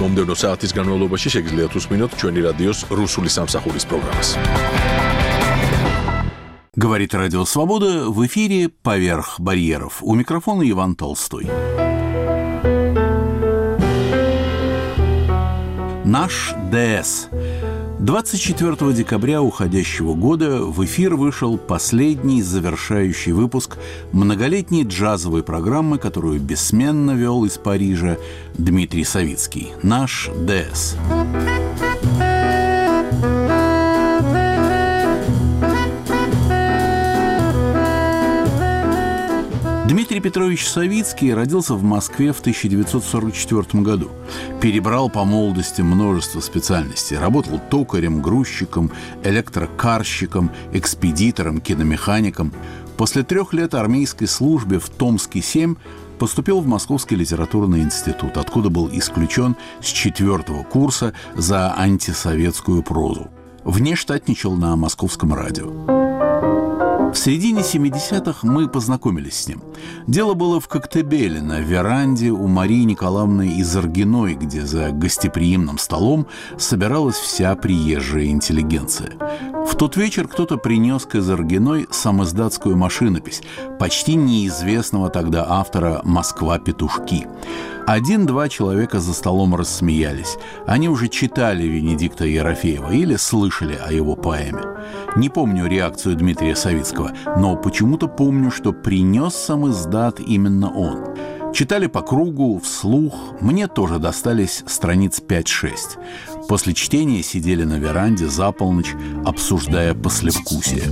მომდევნო საათის განმავლობაში შეგიძლიათ უსმინოთ ჩვენი რადიოს რუსული სამსახურის პროგრამას. Говорит Радио Свобода, в эфире «Поверх барьеров». У микрофона Иван Толстой. Наш ДС. 24 декабря уходящего года в эфир вышел последний завершающий выпуск многолетней джазовой программы, которую бессменно вел из Парижа Дмитрий Савицкий. Наш ДС. Дмитрий Петрович Савицкий родился в Москве в 1944 году. Перебрал по молодости множество специальностей. Работал токарем, грузчиком, электрокарщиком, экспедитором, киномехаником. После 3 лет армейской службы в Томске 7 поступил в Московский литературный институт, откуда был исключен с 4 курса за антисоветскую прозу. Внештатничал на Московском радио. В середине 70-х мы познакомились с ним. Дело было в Коктебеле, на веранде у Марии Николаевны Изоргиной, где за гостеприимным столом собиралась вся приезжая интеллигенция. В тот вечер кто-то принес к Изоргиной самиздатскую машинопись почти неизвестного тогда автора «Москва-петушки». 1-2 человека за столом рассмеялись. Они уже читали Венедикта Ерофеева или слышали о его поэме. Не помню реакцию Дмитрия Савицкого, но почему-то помню, что принес самиздат именно он. Читали по кругу, вслух. Мне тоже достались страниц 5-6. После чтения сидели на веранде за полночь, обсуждая послевкусие.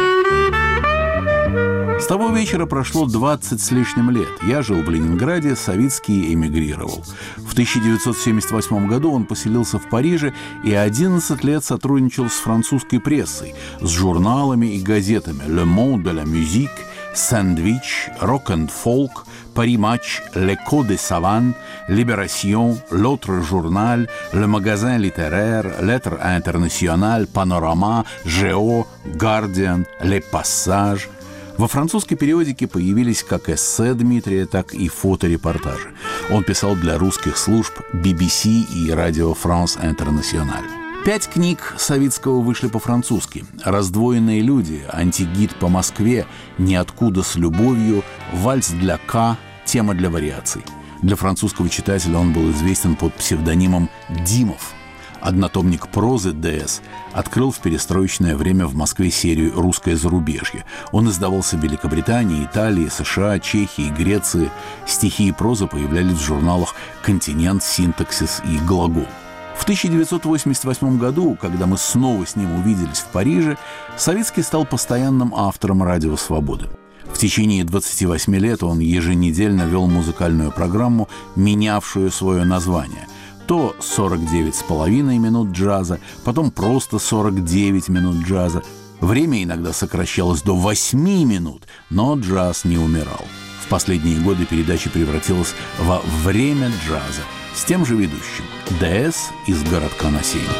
С того вечера прошло 20 с лишним лет. Я жил в Ленинграде, Савицкий эмигрировал. В 1978 году он поселился в Париже и 11 лет сотрудничал с французской прессой, с журналами и газетами «Le Monde de la Musique», «Sandwich», «Rock and Folk», «Paris Match», «L'Echo des Savants», «Libération», «L'Autre Journal», «Le Magasin Littéraire», «Lettres Internationales», «Panorama», «Géo», «Guardian», «Les Passages». Во французской периодике появились как эссе Дмитрия, так и фоторепортажи. Он писал для русских служб BBC и радио France International. 5 книг Савицкого вышли по-французски. «Раздвоенные люди», «Антигид по Москве», «Ниоткуда с любовью», «Вальс для К», «Тема для вариаций». Для французского читателя он был известен под псевдонимом Димов. Однотомник прозы ДС открыл в перестроечное время в Москве серию «Русское зарубежье». Он издавался в Великобритании, Италии, США, Чехии, Греции. Стихи и проза появлялись в журналах «Континент», «Синтаксис» и «Глагол». В 1988 году, когда мы снова с ним увиделись в Париже, Савицкий стал постоянным автором «Радио Свобода». В течение 28 лет он еженедельно вел музыкальную программу, менявшую свое название – то 49,5 минут джаза, потом просто 49 минут джаза. Время иногда сокращалось до 8 минут, но джаз не умирал. В последние годы передача превратилась во «Время джаза» с тем же ведущим – ДС из городка на Сене.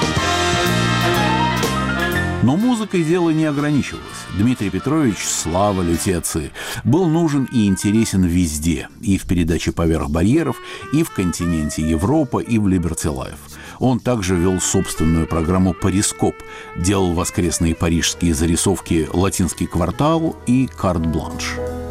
Но музыкой дело не ограничивалось. Дмитрий Петрович, слава лютеции, был нужен и интересен везде. И в передаче «Поверх барьеров», и в «Континенте Европа», и в «Либерти Лайф». Он также вел собственную программу «Парископ», делал воскресные парижские зарисовки «Латинский квартал» и «Карт-бланш».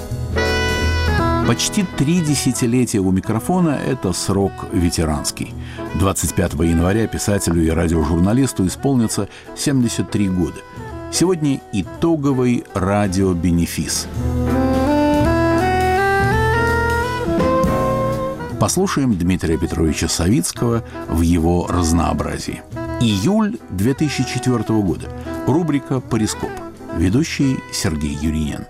Почти 3 десятилетия у микрофона – это срок ветеранский. 25 января писателю и радиожурналисту исполнится 73 года. Сегодня итоговый радиобенефис. Послушаем Дмитрия Петровича Савицкого в его разнообразии. Июль 2004 года. Рубрика «Парископ». Ведущий Сергей Юрьян.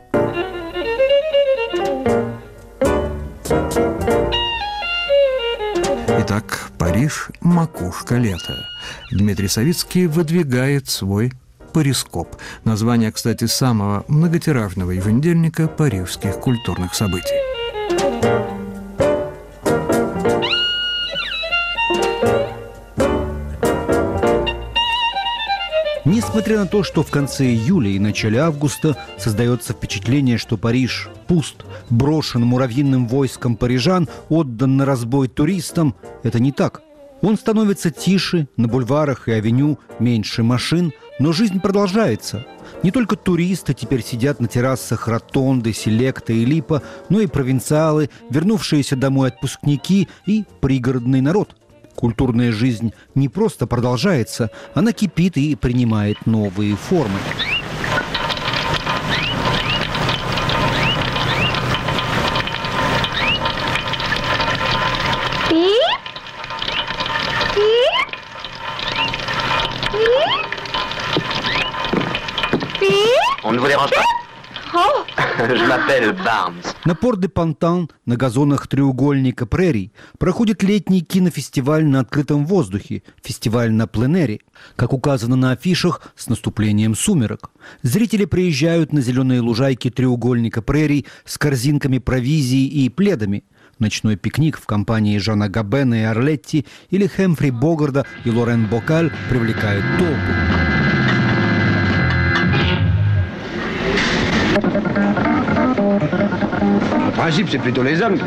Итак, Париж – макушка лета. Дмитрий Савицкий выдвигает свой «Парископ». Название, кстати, самого многотиражного еженедельника парижских культурных событий. Несмотря на то, что в конце июля и начале августа создается впечатление, что Париж пуст, брошен муравьиным войском парижан, отдан на разбой туристам, это не так. Он становится тише, на бульварах и авеню меньше машин, но жизнь продолжается. Не только туристы теперь сидят на террасах Ротонды, Селекта и Липа, но и провинциалы, вернувшиеся домой отпускники и пригородный народ. Культурная жизнь не просто продолжается, она кипит и принимает новые формы. On ne vous dérange pas? Je m'appelle Barnes. На Порт-де-Пантан, на газонах треугольника прерий, проходит летний кинофестиваль на открытом воздухе, фестиваль на пленэре, как указано на афишах, с наступлением сумерок. Зрители приезжают на зеленые лужайки треугольника прерий с корзинками провизии и пледами. Ночной пикник в компании Жана Габена и Арлетти или Хэмфри Богарда и Лорен Бокаль привлекает толпу. Principe, c'est plutôt les hommes.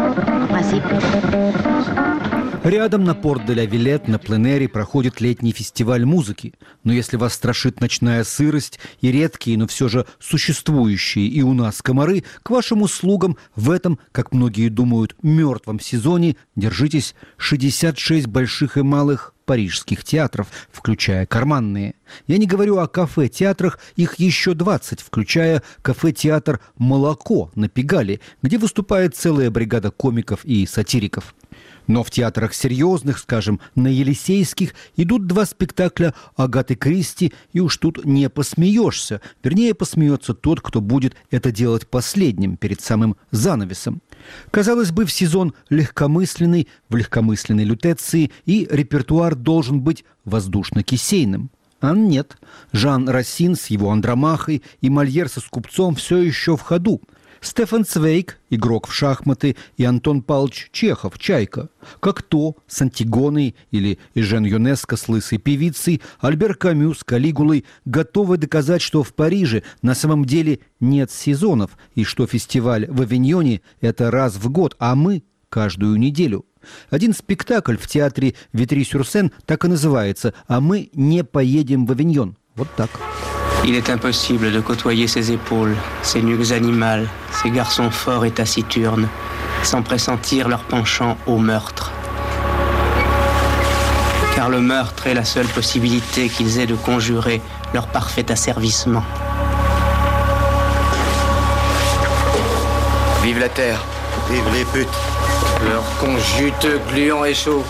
Рядом на Порт-де-ля-Вилет на пленэре проходит летний фестиваль музыки. Но если вас страшит ночная сырость и редкие, но все же существующие и у нас комары, к вашим услугам в этом, как многие думают, мертвом сезоне держитесь 66 больших и малых парижских театров, включая карманные. Я не говорю о кафе-театрах, их еще 20, включая кафе-театр «Молоко» на Пегале, где выступает целая бригада комиков и сатириков. Но в театрах серьезных, скажем, на Елисейских, идут 2 спектакля Агаты Кристи, и уж тут не посмеешься. Вернее, посмеется тот, кто будет это делать последним, перед самым занавесом. Казалось бы, в сезон легкомысленный, в легкомысленной лютеции, и репертуар должен быть воздушно-кисейным. А нет. Жан Рассин с его Андромахой и Мольер со Скупцом все еще в ходу. Стефан Цвейг, игрок в шахматы, и Антон Павлович Чехов, Чайка. Кокто с Антигоной или Эжен Юнеско с Лысой певицей, Альбер Камю с Калигулой готовы доказать, что в Париже на самом деле нет сезонов, и что фестиваль в Авиньоне – это раз в год, а мы – каждую неделю. Один спектакль в театре Витри-сюр-Сен так и называется «А мы не поедем в Авиньон». Вот так. Il est impossible de côtoyer ses épaules, ses nuques animales, ces garçons forts et taciturnes, sans pressentir leur penchant au meurtre. Car le meurtre est la seule possibilité qu'ils aient de conjurer leur parfait asservissement. Vive la terre. Vive les putes. Leur conjuteux gluant et chaud.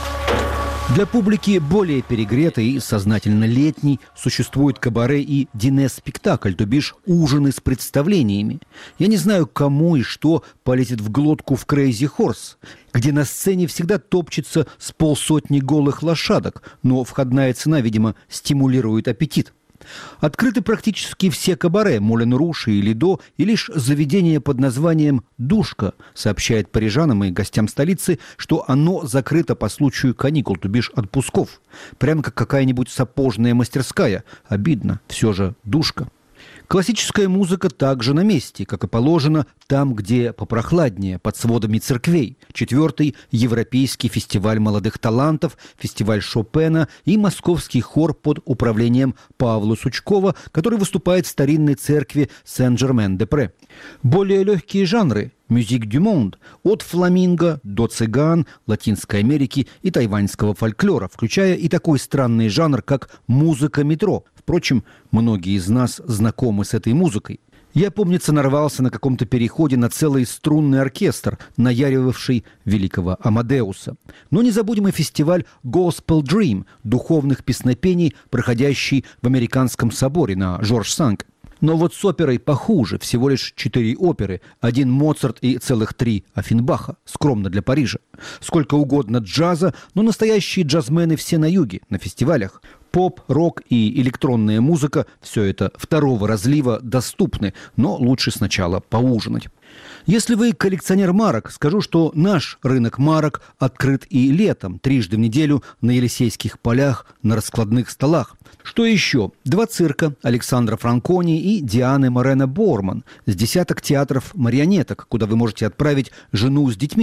Для публики более перегретой и сознательно летней существует кабаре и дине-спектакль, то бишь ужины с представлениями. Я не знаю, кому и что полезет в глотку в Crazy Horse, где на сцене всегда топчется с 50 голых лошадок, но входная цена, видимо, стимулирует аппетит. Открыты практически все кабаре, Мулен Руш и Лидо, и лишь заведение под названием «Душка» сообщает парижанам и гостям столицы, что оно закрыто по случаю каникул, то бишь отпусков. Прямо как какая-нибудь сапожная мастерская. Обидно, все же «Душка». Классическая музыка также на месте, как и положено, там, где попрохладнее, под сводами церквей. 4-й Европейский фестиваль молодых талантов, фестиваль Шопена и московский хор под управлением Павла Сучкова, который выступает в старинной церкви Сен-Жермен-де-Пре. Более легкие жанры – «Musique du monde» от фламинго до цыган, Латинской Америки и тайваньского фольклора, включая и такой странный жанр, как музыка метро. Впрочем, многие из нас знакомы с этой музыкой. Я, помнится, нарвался на каком-то переходе на целый струнный оркестр, наяривавший великого Амадеуса. Но не забудем и фестиваль Gospel Dream духовных песнопений, проходящий в Американском соборе на Жорж-Санк. Но вот с оперой похуже. Всего лишь 4 оперы, 1 Моцарт и целых 3 Оффенбаха. Скромно для Парижа. Сколько угодно джаза, но настоящие джазмены все на юге, на фестивалях. Поп, рок и электронная музыка – все это второго разлива доступны, но лучше сначала поужинать. Если вы коллекционер марок, скажу, что наш рынок марок открыт и летом, 3 раза в неделю на Елисейских полях, на раскладных столах. Что еще? 2 цирка Александра Франкони и Дианы Морено Борман, с десяток театров марионеток, куда вы можете отправить жену с детьми.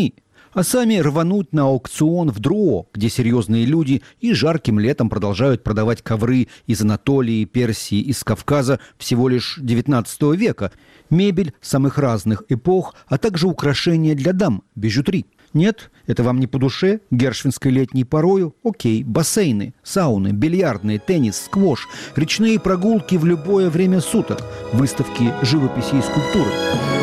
а сами рвануть на аукцион в Друо, где серьезные люди и жарким летом продолжают продавать ковры из Анатолии, Персии, из Кавказа всего лишь XIX века, мебель самых разных эпох, а также украшения для дам, бижутри. Нет, это вам не по душе? Гершвинской летней порою? Окей, бассейны, сауны, бильярдные, теннис, сквош, речные прогулки в любое время суток, выставки живописи и скульптуры.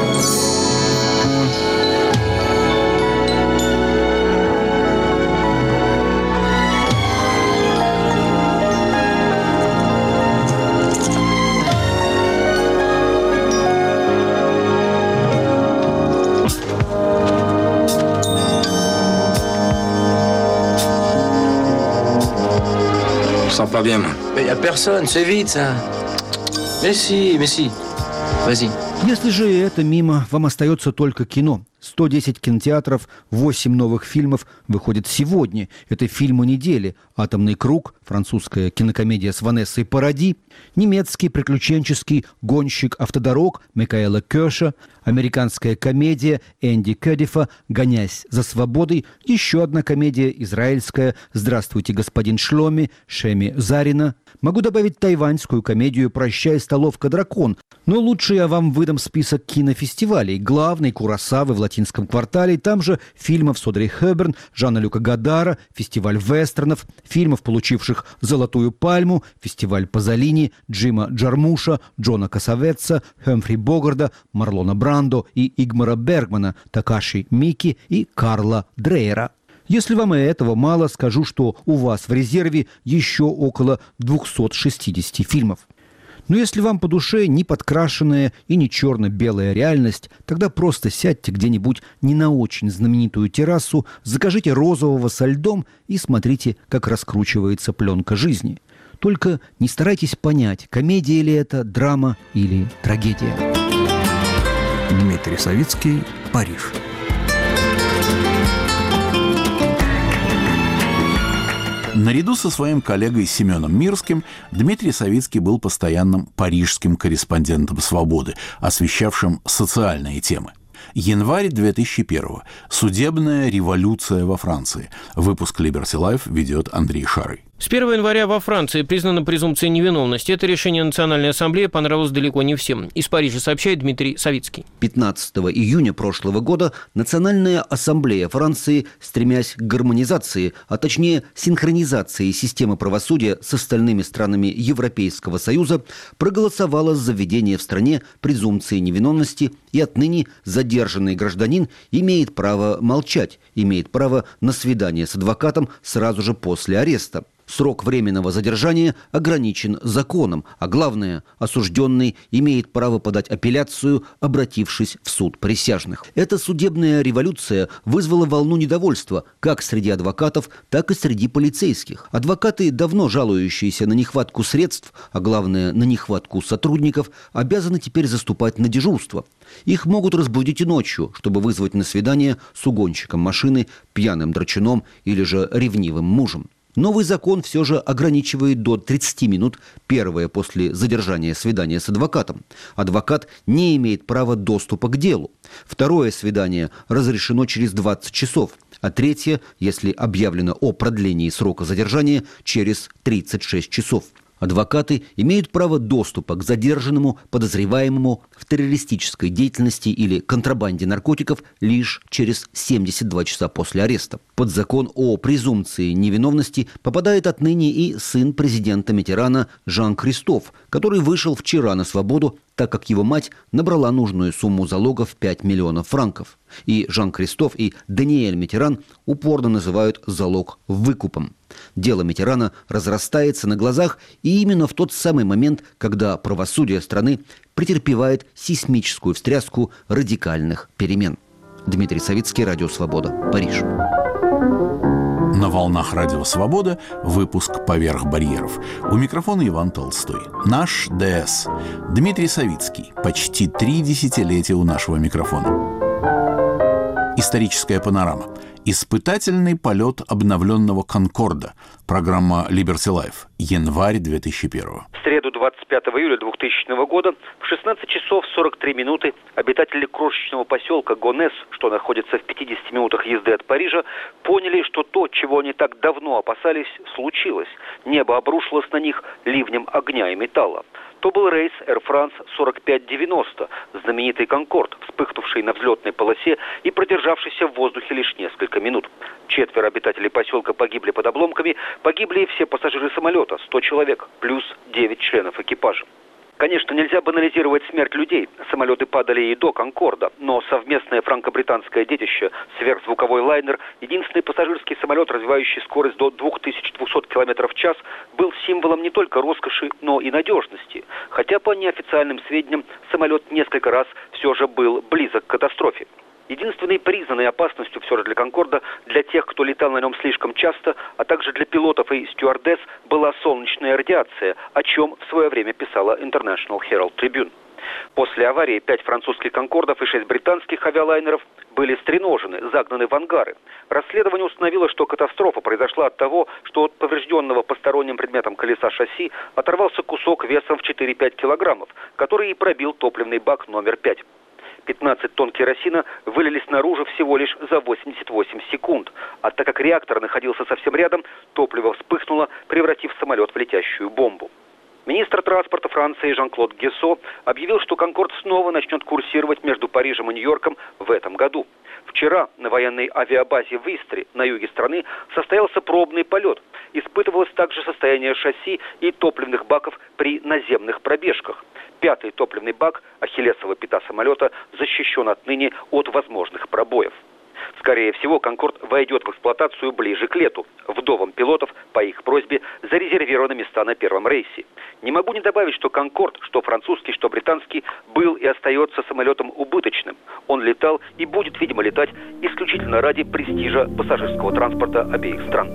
Je sens pas bien, moi. Mais y a personne, c'est vite, ça. Mais si. Vas-y. Если же это мимо, вам остается только кино. 110 кинотеатров, 8 новых фильмов выходят сегодня. Это фильмы недели. «Атомный круг», французская кинокомедия с Ванессой Паради, немецкий приключенческий «Гонщик автодорог» Микаэла Кёша, американская комедия Энди Кэддифа «Гонясь за свободой», еще одна комедия израильская «Здравствуйте, господин Шломи» Шеми Зарина. Могу добавить тайваньскую комедию «Прощай, столовка, дракон». Но лучше я вам выдам список кинофестивалей. Главный Куросавы в Латинском квартале, там же фильмов с Одри Хепберн, Жана-Люка Годара, фестиваль вестернов, фильмов, получивших «Золотую пальму», фестиваль Пазолини, Джима Джармуша, Джона Касаветса, Хэмфри Богарда, Марлона Брандо и Игмара Бергмана, Такаши Мики и Карла Дрейера. Если вам и этого мало, скажу, что у вас в резерве еще около 260 фильмов. Но если вам по душе не подкрашенная и не черно-белая реальность, тогда просто сядьте где-нибудь не на очень знаменитую террасу, закажите розового со льдом и смотрите, как раскручивается пленка жизни. Только не старайтесь понять, комедия ли это, драма или трагедия. Дмитрий Савицкий, Париж. Наряду со своим коллегой Семеном Мирским Дмитрий Савицкий был постоянным парижским корреспондентом «Свободы», освещавшим социальные темы. Январь 2001. Судебная революция во Франции. Выпуск Liberty Life ведет Андрей Шарый. С 1 января во Франции признана презумпция невиновности. Это решение Национальной ассамблеи понравилось далеко не всем. Из Парижа сообщает Дмитрий Савицкий. 15 июня прошлого года Национальная ассамблея Франции, стремясь к гармонизации, а точнее синхронизации системы правосудия с остальными странами Европейского Союза, проголосовала за введение в стране презумпции невиновности, и отныне задержанный гражданин имеет право молчать, имеет право на свидание с адвокатом сразу же после ареста. Срок временного задержания ограничен законом, а главное, осужденный имеет право подать апелляцию, обратившись в суд присяжных. Эта судебная революция вызвала волну недовольства как среди адвокатов, так и среди полицейских. Адвокаты, давно жалующиеся на нехватку средств, а главное, на нехватку сотрудников, обязаны теперь заступать на дежурство. Их могут разбудить и ночью, чтобы вызвать на свидание с угонщиком машины, пьяным драчуном или же ревнивым мужем. Новый закон все же ограничивает до 30 минут первое после задержания свидания с адвокатом. Адвокат не имеет права доступа к делу. Второе свидание разрешено через 20 часов, а третье, если объявлено о продлении срока задержания, через 36 часов. Адвокаты имеют право доступа к задержанному, подозреваемому в террористической деятельности или контрабанде наркотиков лишь через 72 часа после ареста. Под закон о презумпции невиновности попадает отныне и сын президента Миттерана Жан Кристоф, который вышел вчера на свободу, так как его мать набрала нужную сумму залога в 5 миллионов франков. И Жан Кристоф, и Даниэль Миттеран упорно называют залог выкупом. Дело Миттерана разрастается на глазах, и именно в тот самый момент, когда правосудие страны претерпевает сейсмическую встряску радикальных перемен. Дмитрий Савицкий, Радио Свобода, Париж. На волнах Радио Свобода выпуск «Поверх барьеров». У микрофона Иван Толстой. Наш ДС. Дмитрий Савицкий. Почти 3 десятилетия у нашего микрофона. Историческая панорама. Испытательный полет обновленного «Конкорда». Программа Liberty Life. Январь 2001. В среду 25 июля 2000 года в 16 часов 43 минуты обитатели крошечного поселка Гонес, что находится в 50 минутах езды от Парижа, поняли, что то, чего они так давно опасались, случилось. Небо обрушилось на них ливнем огня и металла. То был рейс Air France 4590, знаменитый «Конкорд», вспыхнувший на взлетной полосе и продержавшийся в воздухе лишь несколько минут. 4 обитателей поселка погибли под обломками, погибли и все пассажиры самолета, 100 человек, плюс 9 членов экипажа. Конечно, нельзя банализировать смерть людей. Самолеты падали и до «Конкорда», но совместное франко-британское детище, сверхзвуковой лайнер, единственный пассажирский самолет, развивающий скорость до 2200 км в час, был символом не только роскоши, но и надежности. Хотя, по неофициальным сведениям, самолет несколько раз все же был близок к катастрофе. Единственной признанной опасностью все же для «Конкорда», для тех, кто летал на нем слишком часто, а также для пилотов и стюардесс, была солнечная радиация, о чем в свое время писала International Herald Tribune. После аварии 5 французских «Конкордов» и 6 британских авиалайнеров были стреножены, загнаны в ангары. Расследование установило, что катастрофа произошла от того, что от поврежденного посторонним предметом колеса шасси оторвался кусок весом в 4-5 килограммов, который и пробил топливный бак номер 5. 15 тонн керосина вылились наружу всего лишь за 88 секунд. А так как реактор находился совсем рядом, топливо вспыхнуло, превратив самолет в летящую бомбу. Министр транспорта Франции Жан-Клод Гессо объявил, что «Конкорд» снова начнет курсировать между Парижем и Нью-Йорком в этом году. Вчера на военной авиабазе в Истре, на юге страны, состоялся пробный полет. Испытывалось также состояние шасси и топливных баков при наземных пробежках. 5-й топливный бак, ахиллесова пята самолета, защищен отныне от возможных пробоев. Скорее всего, «Конкорд» войдет в эксплуатацию ближе к лету. Вдовам пилотов, по их просьбе, зарезервированы места на первом рейсе. Не могу не добавить, что «Конкорд», что французский, что британский, был и остается самолетом убыточным. Он летал и будет, видимо, летать исключительно ради престижа пассажирского транспорта обеих стран.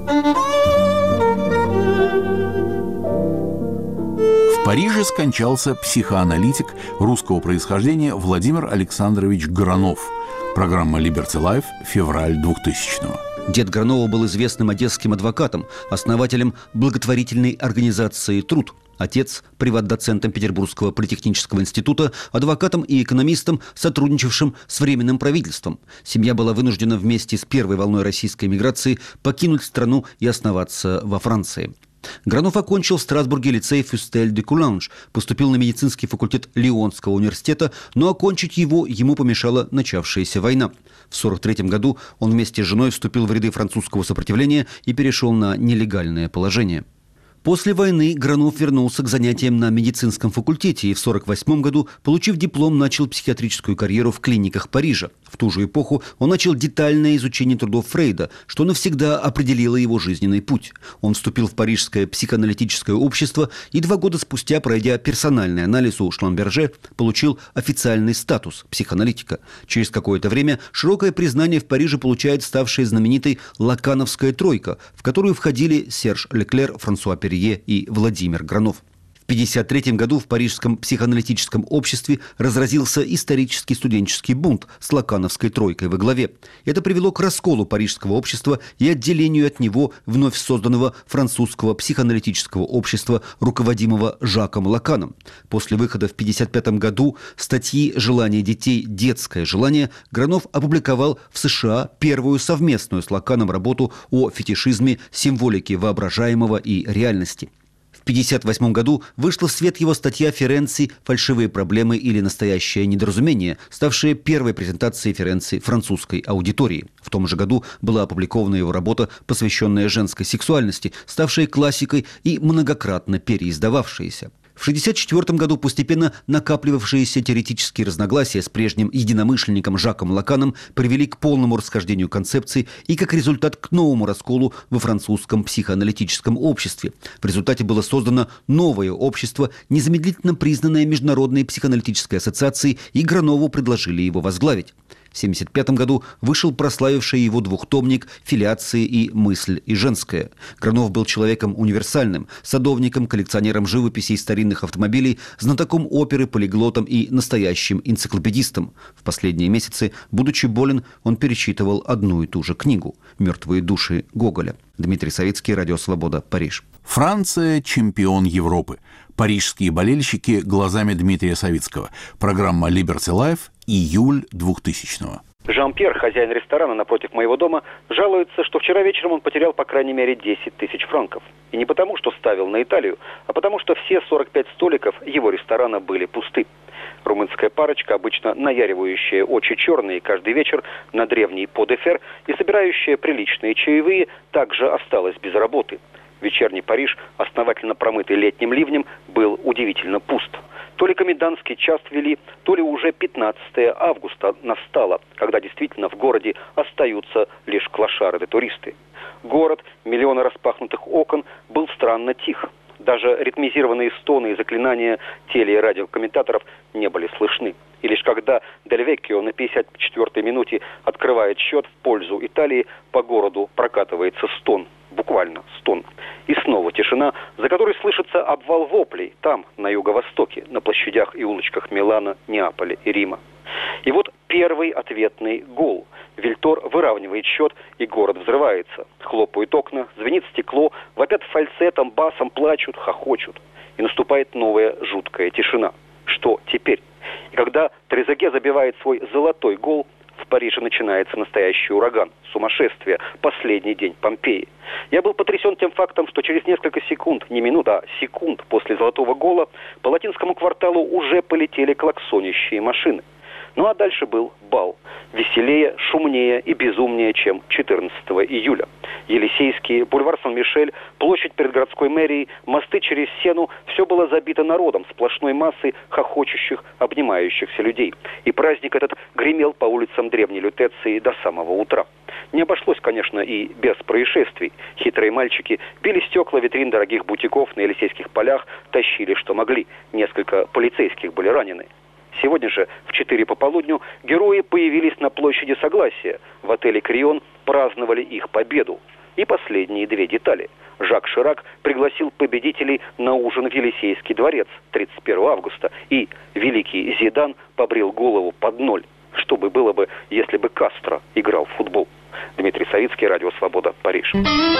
В Париже скончался психоаналитик русского происхождения Владимир Александрович Гранов. Программа Liberty Life, февраль 2000-го. Дед Гранова был известным одесским адвокатом, основателем благотворительной организации «Труд». Отец – приват-доцентом Петербургского политехнического института, адвокатом и экономистом, сотрудничавшим с Временным правительством. Семья была вынуждена вместе с первой волной российской эмиграции покинуть страну и основаться во Франции. Гранов окончил в Страсбурге лицей Фюстель-де-Куланж, поступил на медицинский факультет Лионского университета, но окончить его ему помешала начавшаяся война. В 1943 году он вместе с женой вступил в ряды французского сопротивления и перешел на нелегальное положение. После войны Гранов вернулся к занятиям на медицинском факультете и в 1948 году, получив диплом, начал психиатрическую карьеру в клиниках Парижа. В ту же эпоху он начал детальное изучение трудов Фрейда, что навсегда определило его жизненный путь. Он вступил в Парижское психоаналитическое общество и 2 года спустя, пройдя персональный анализ у Шламберже, получил официальный статус психоаналитика. Через какое-то время широкое признание в Париже получает ставшая знаменитой «Лакановская тройка», в которую входили Серж Леклер, Франсуа Перье и Владимир Гранов. В 1953 году в Парижском психоаналитическом обществе разразился исторический студенческий бунт с Лакановской тройкой во главе. Это привело к расколу парижского общества и отделению от него вновь созданного французского психоаналитического общества, руководимого Жаком Лаканом. После выхода в 1955 году статьи «Желание детей. Детское желание» Гранов опубликовал в США первую совместную с Лаканом работу о фетишизме, символике воображаемого и реальности. В 1958 году вышла в свет его статья «Ференци. Фальшивые проблемы или настоящее недоразумение», ставшая первой презентацией Ференци французской аудитории. В том же году была опубликована его работа, посвященная женской сексуальности, ставшая классикой и многократно переиздававшаяся. В 1964 году постепенно накапливавшиеся теоретические разногласия с прежним единомышленником Жаком Лаканом привели к полному расхождению концепций и, как результат, к новому расколу во французском психоаналитическом обществе. В результате было создано новое общество, незамедлительно признанное Международной психоаналитической ассоциацией, и Гранову предложили его возглавить. В 1975 году вышел прославивший его двухтомник «Филиации» и «Мысль и женская». Гранов был человеком универсальным, садовником, коллекционером живописи и старинных автомобилей, знатоком оперы, полиглотом и настоящим энциклопедистом. В последние месяцы, будучи болен, он перечитывал одну и ту же книгу «Мертвые души» Гоголя. Дмитрий Савицкий, Радио Свобода, Париж. Франция – чемпион Европы. Парижские болельщики глазами Дмитрия Савицкого. Программа Liberty Life, июль 2000-го. Жан-Пьер, хозяин ресторана напротив моего дома, жалуется, что вчера вечером он потерял по крайней мере 10 тысяч франков. И не потому, что ставил на Италию, а потому, что все 45 столиков его ресторана были пусты. Румынская парочка, обычно наяривающая очи черные каждый вечер на древний По-де-Фер и собирающая приличные чаевые, также осталась без работы. Вечерний Париж, основательно промытый летним ливнем, был удивительно пуст. То ли комендантский час ввели, то ли уже 15 августа настало, когда действительно в городе остаются лишь клошары да туристы. Город, миллионы распахнутых окон, был странно тих. Даже ритмизированные стоны и заклинания теле- и радиокомментаторов не были слышны. И лишь когда Дель Веккио на 54-й минуте открывает счет в пользу Италии, по городу прокатывается стон. Буквально стон. И снова тишина, за которой слышится обвал воплей там, на юго-востоке, на площадях и улочках Милана, Неаполя и Рима. И вот первый ответный гол. Вильтор выравнивает счет, и город взрывается. Хлопают окна, звенит стекло, вопят фальцетом, басом, плачут, хохочут. И наступает новая жуткая тишина. Что теперь? И когда Трезеге забивает свой золотой гол, в Париже начинается настоящий ураган, сумасшествие, последний день Помпеи. Я был потрясен тем фактом, что через несколько секунд, не минут, а секунд после золотого гола по латинскому кварталу уже полетели клаксонящие машины. Ну а дальше был бал. Веселее, шумнее и безумнее, чем 14 июля. Елисейский, бульвар Сан-Мишель, площадь перед городской мэрией, мосты через Сену – все было забито народом, сплошной массой хохочущих, обнимающихся людей. И праздник этот гремел по улицам древней Лютеции до самого утра. Не обошлось, конечно, и без происшествий. Хитрые мальчики били стекла витрин дорогих бутиков на Елисейских полях, тащили, что могли. Несколько полицейских были ранены. Сегодня же в 4 пополудню герои появились на площади Согласия. В отеле «Крион» праздновали их победу. И последние 2 детали. Жак Ширак пригласил победителей на ужин в Елисейский дворец 31 августа. И великий Зидан побрил голову под 0. Что бы было бы, если бы Кастро играл в футбол? Дмитрий Савицкий, Радио Свобода, Париж.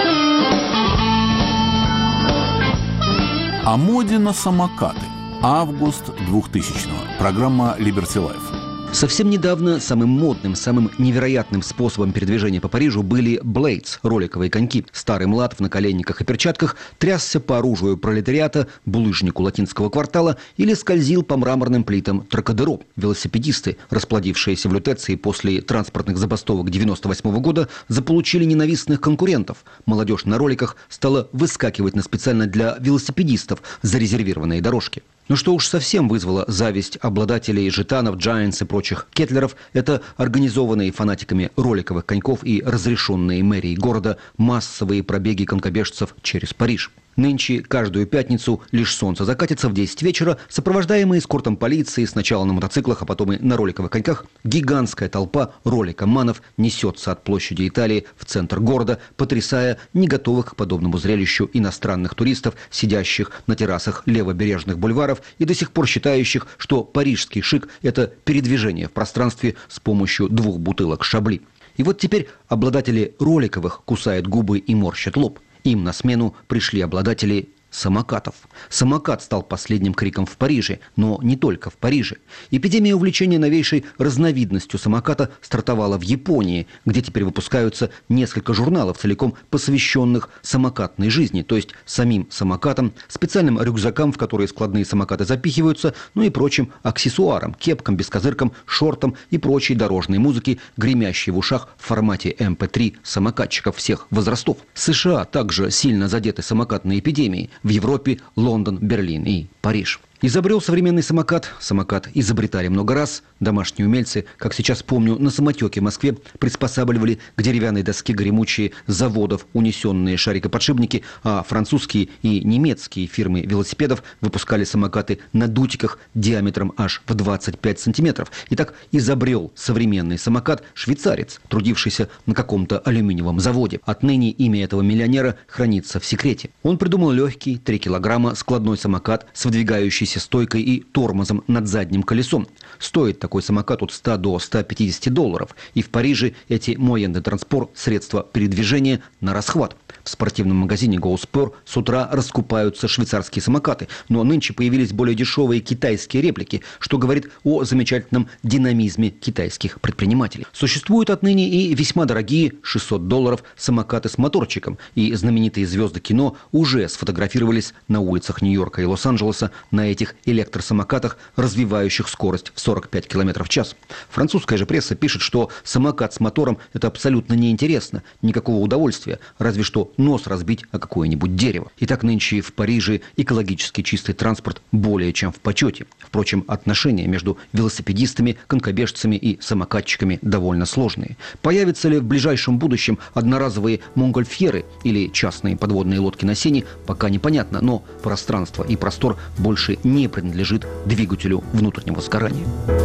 О моде на самокаты. Август 2000-го. Программа Liberty Life. Совсем недавно самым модным, самым невероятным способом передвижения по Парижу были блейдс – роликовые коньки. Старый млад в наколенниках и перчатках трясся по оружию пролетариата, булыжнику латинского квартала или скользил по мраморным плитам Трокадеро. Велосипедисты, расплодившиеся в Лютеции после транспортных забастовок 1998 года, заполучили ненавистных конкурентов. Молодежь на роликах стала выскакивать на специально для велосипедистов зарезервированные дорожки. Но что уж совсем вызвало зависть обладателей жетанов, Giants и прочих кетлеров, это организованные фанатиками роликовых коньков и разрешенные мэрией города массовые пробеги конькобежцев через Париж. Нынче каждую пятницу лишь солнце закатится в 10 вечера, сопровождаемые эскортом полиции сначала на мотоциклах, а потом и на роликовых коньках, гигантская толпа роликоманов несется от площади Италии в центр города, потрясая не готовых к подобному зрелищу иностранных туристов, сидящих на террасах левобережных бульваров и до сих пор считающих, что парижский шик – это передвижение в пространстве с помощью 2 бутылок Шабли. И вот теперь обладатели роликовых кусают губы и морщат лоб. Им на смену пришли обладатели самокатов. Самокат стал последним криком в Париже, но не только в Париже. Эпидемия увлечения новейшей разновидностью самоката стартовала в Японии, где теперь выпускаются несколько журналов, целиком посвященных самокатной жизни, то есть самим самокатам, специальным рюкзакам, в которые складные самокаты запихиваются, ну и прочим аксессуарам, кепкам, бескозыркам, шортам и прочей дорожной музыке, гремящей в ушах в формате MP3 самокатчиков всех возрастов. США также сильно задеты самокатной эпидемией. В Европе Лондон, Берлин и Париж. Изобрел современный самокат. Самокат изобретали много раз. Домашние умельцы, как сейчас помню, на самотеке в Москве приспосабливали к деревянной доске гремучие заводов унесенные шарикоподшипники, а французские и немецкие фирмы велосипедов выпускали самокаты на дутиках диаметром аж в 25 сантиметров. И так изобрел современный самокат швейцарец, трудившийся на каком-то алюминиевом заводе. Отныне имя этого миллионера хранится в секрете. Он придумал легкий, 3 килограмма, складной самокат с выдвигающейся стойкой и тормозом над задним колесом. Стоит такой самокат от 100 до 150 долларов. И в Париже эти moyen de transport, средства передвижения, на расхват. В спортивном магазине Go Sport с утра раскупаются швейцарские самокаты. Но нынче появились более дешевые китайские реплики, что говорит о замечательном динамизме китайских предпринимателей. Существуют отныне и весьма дорогие 600 долларов самокаты с моторчиком. И знаменитые звезды кино уже сфотографировались на улицах Нью-Йорка и Лос-Анджелеса на этих электросамокатах, развивающих скорость в 45 км в час. Французская же пресса пишет, что самокат с мотором – это абсолютно неинтересно, никакого удовольствия, разве что нос разбить о какое-нибудь дерево. И так нынче в Париже экологически чистый транспорт более чем в почете. Впрочем, отношения между велосипедистами, конькобежцами и самокатчиками довольно сложные. Появятся ли в ближайшем будущем одноразовые монгольфьеры или частные подводные лодки на сене, пока непонятно, но пространство и простор больше не принадлежит двигателю внутреннего сгорания.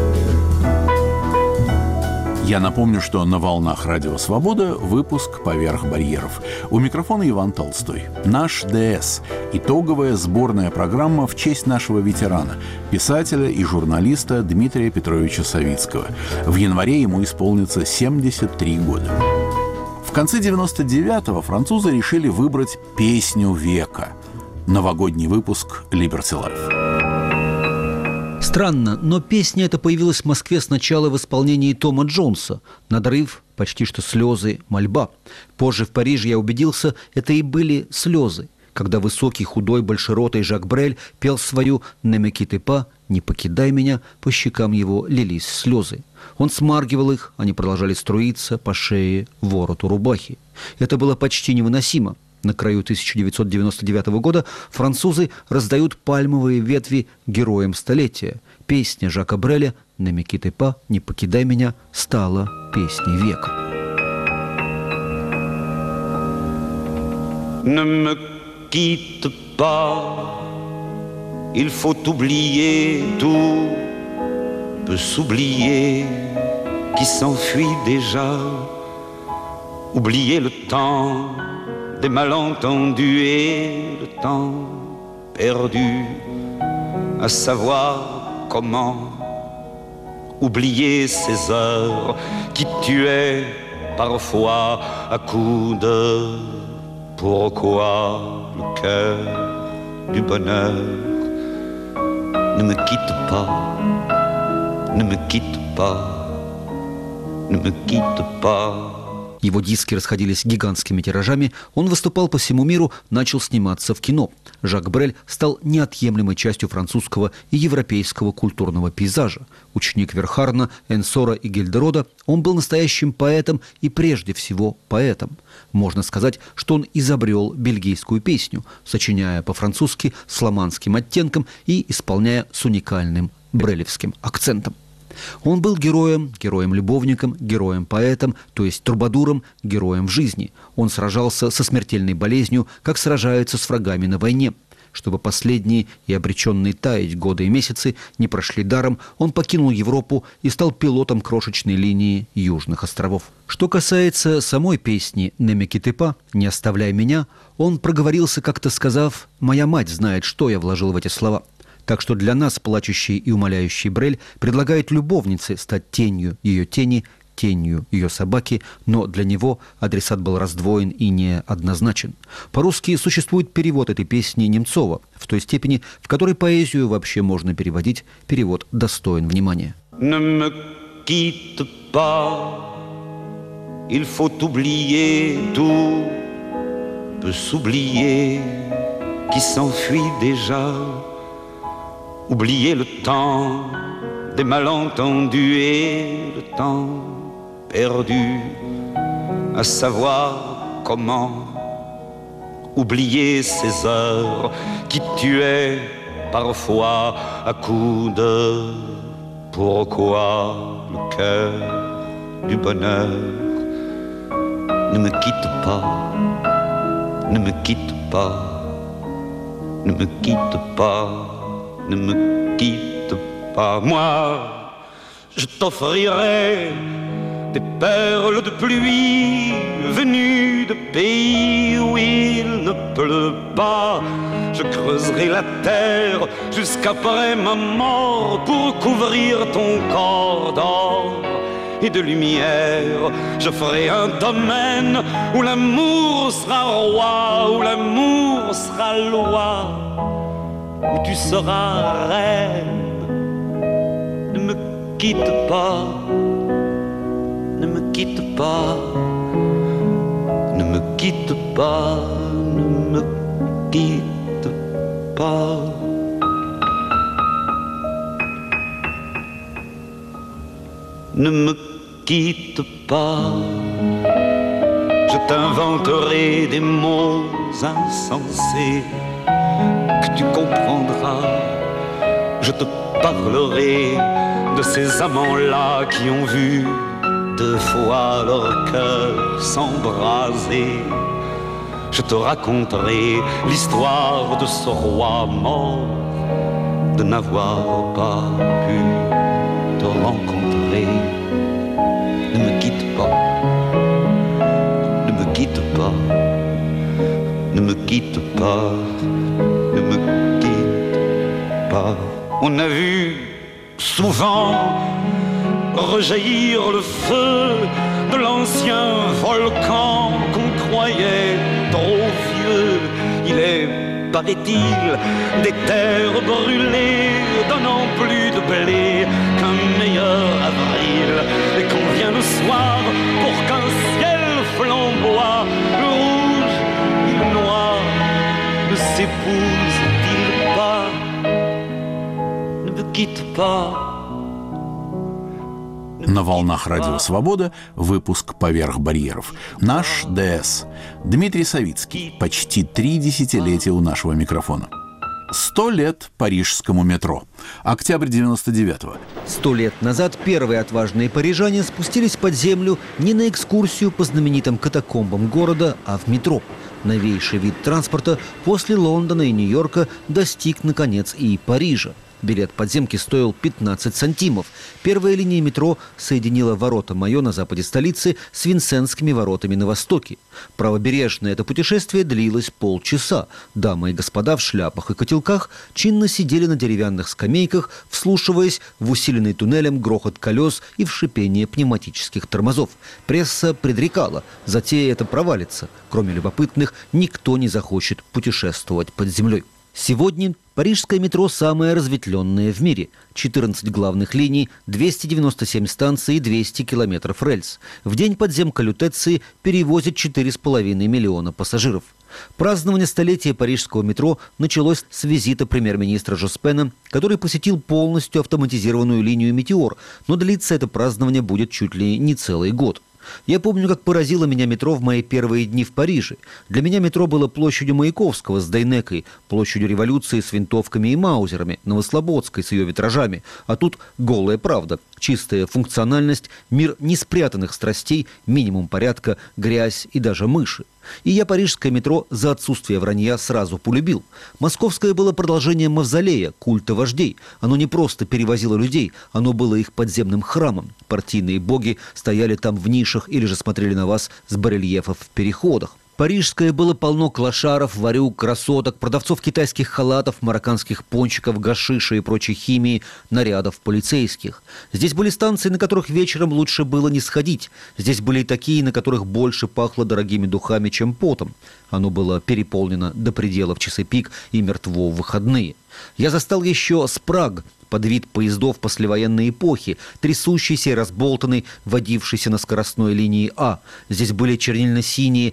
Я напомню, что на «Волнах Радио Свобода» выпуск «Поверх барьеров». У микрофона Иван Толстой. Наш ДС – итоговая сборная программа в честь нашего ветерана, писателя и журналиста Дмитрия Петровича Савицкого. В январе ему исполнится 73 года. В конце 99-го французы решили выбрать песню века. Новогодний выпуск «Liberty Life». Странно, но песня эта появилась в Москве сначала в исполнении Тома Джонса. Надрыв, почти что слезы, мольба. Позже в Париже я убедился, это и были слезы, когда высокий, худой, большеротый Жак Брель пел свою «Ne me quitte pas», «Не покидай меня», по щекам его лились слезы. Он смаргивал их, они продолжали струиться по шее, вороту рубахи. Это было почти невыносимо. На краю 1999 года французы раздают пальмовые ветви героям столетия. Песня Жака Бреля «Ne me quitte pas», «Не покидай меня» стала песней века. Ne me quitte pas, il faut oublier, tout peut s'oublier, qui s'enfuit déjà, oublier le temps des malentendus et le temps perdu, à savoir comment oublier ces heures qui tuaient parfois à coups de pourquoi le cœur du bonheur ne me quitte pas, ne me quitte pas, ne me quitte pas. Его диски расходились гигантскими тиражами, он выступал по всему миру, начал сниматься в кино. Жак Брель стал неотъемлемой частью французского и европейского культурного пейзажа. Ученик Верхарна, Энсора и Гильдерода, он был настоящим поэтом и прежде всего поэтом. Можно сказать, что он изобрел бельгийскую песню, сочиняя по-французски с фламандским оттенком и исполняя с уникальным брелевским акцентом. Он был героем-любовником, героем-поэтом, то есть трубадуром, героем в жизни. Он сражался со смертельной болезнью, как сражаются с врагами на войне. Чтобы последние и обреченные таять годы и месяцы не прошли даром, он покинул Европу и стал пилотом крошечной линии Южных островов. Что касается самой песни «Ne me quitte pas», «Не оставляй меня», он проговорился, как-то сказав: «Моя мать знает, что я вложил в эти слова». Так что для нас плачущий и умоляющий Брель предлагает любовнице стать тенью ее тени, тенью ее собаки, но для него адресат был раздвоен и неоднозначен. По-русски существует перевод этой песни Немцова, в той степени, в которой поэзию вообще можно переводить, перевод достоин внимания. Ne me quitte pas, il faut oublier, tout peut s'oublier, qui s'enfuit déjà. Oublier le temps des malentendus et le temps perdu, à savoir comment oublier ces heures qui tuaient parfois à coups de pourquoi le cœur du bonheur ne me quitte pas, ne me quitte pas, ne me quitte pas, ne me quitte pas. Moi, je t'offrirai des perles de pluie venues de pays où il ne pleut pas. Je creuserai la terre jusqu'après ma mort pour couvrir ton corps d'or et de lumière. Je ferai un domaine où l'amour sera roi, où l'amour sera loi, où tu seras reine. Ne me quitte pas, ne me quitte pas, ne me quitte pas, ne me quitte pas. Ne me quitte pas, je t'inventerai des mots insensés que tu comprendras. Je te parlerai de ces amants-là qui ont vu 2 fois leur cœur s'embraser. Je te raconterai l'histoire de ce roi mort, de n'avoir pas pu te rencontrer. Ne me quitte pas, ne me quitte pas, ne me quitte pas, ne me quitte pas. On a vu souvent rejaillir le feu de l'ancien volcan qu'on croyait trop vieux. Il est, paraît-il, des terres brûlées donnant plus de blé qu'un meilleur avril. Et qu'on vient le soir pour qu'un ciel flamboie, le rouge et le noir ne s'épousent-ils pas? Ne me quitte pas. На волнах Радио Свобода выпуск «Поверх барьеров». Наш ДС Дмитрий Савицкий. Почти 3 десятилетия у нашего микрофона. 100 лет парижскому метро. Октябрь 99-го. 100 лет назад первые отважные парижане спустились под землю не на экскурсию по знаменитым катакомбам города, а в метро. Новейший вид транспорта после Лондона и Нью-Йорка достиг, наконец, и Парижа. Билет подземки стоил 15 сантимов. Первая линия метро соединила ворота Майо на западе столицы с Винсентскими воротами на востоке. Правобережное это путешествие длилось полчаса. Дамы и господа в шляпах и котелках чинно сидели на деревянных скамейках, вслушиваясь в усиленный туннелем грохот колес и в шипение пневматических тормозов. Пресса предрекала, затея эта провалится. Кроме любопытных, никто не захочет путешествовать под землей. Сегодня парижское метро самое разветвленное в мире. 14 главных линий, 297 станций и 200 километров рельс. В день подземка Лютеции перевозит 4,5 миллиона пассажиров. Празднование столетия парижского метро началось с визита премьер-министра Жоспена, который посетил полностью автоматизированную линию «Метеор», но длиться это празднование будет чуть ли не целый год. Я помню, как поразило меня метро в мои первые дни в Париже. Для меня метро было площадью Маяковского с Дейнекой, площадью революции с винтовками и маузерами, Новослободской с ее витражами. А тут голая правда, чистая функциональность, мир неспрятанных страстей, минимум порядка, грязь и даже мыши. И я парижское метро за отсутствие вранья сразу полюбил. Московское было продолжением мавзолея, культа вождей. Оно не просто перевозило людей, оно было их подземным храмом. Партийные боги стояли там в нишах или же смотрели на вас с барельефов в переходах. Парижское было полно клошаров, варюк, красоток, продавцов китайских халатов, марокканских пончиков, гашиша и прочей химии, нарядов полицейских. Здесь были станции, на которых вечером лучше было не сходить. Здесь были и такие, на которых больше пахло дорогими духами, чем потом. Оно было переполнено до предела в часы пик и мертво в выходные. Я застал еще Спраг, под вид поездов послевоенной эпохи, трясущийся и разболтанный, водившийся на скоростной линии А. Здесь были чернильно-синие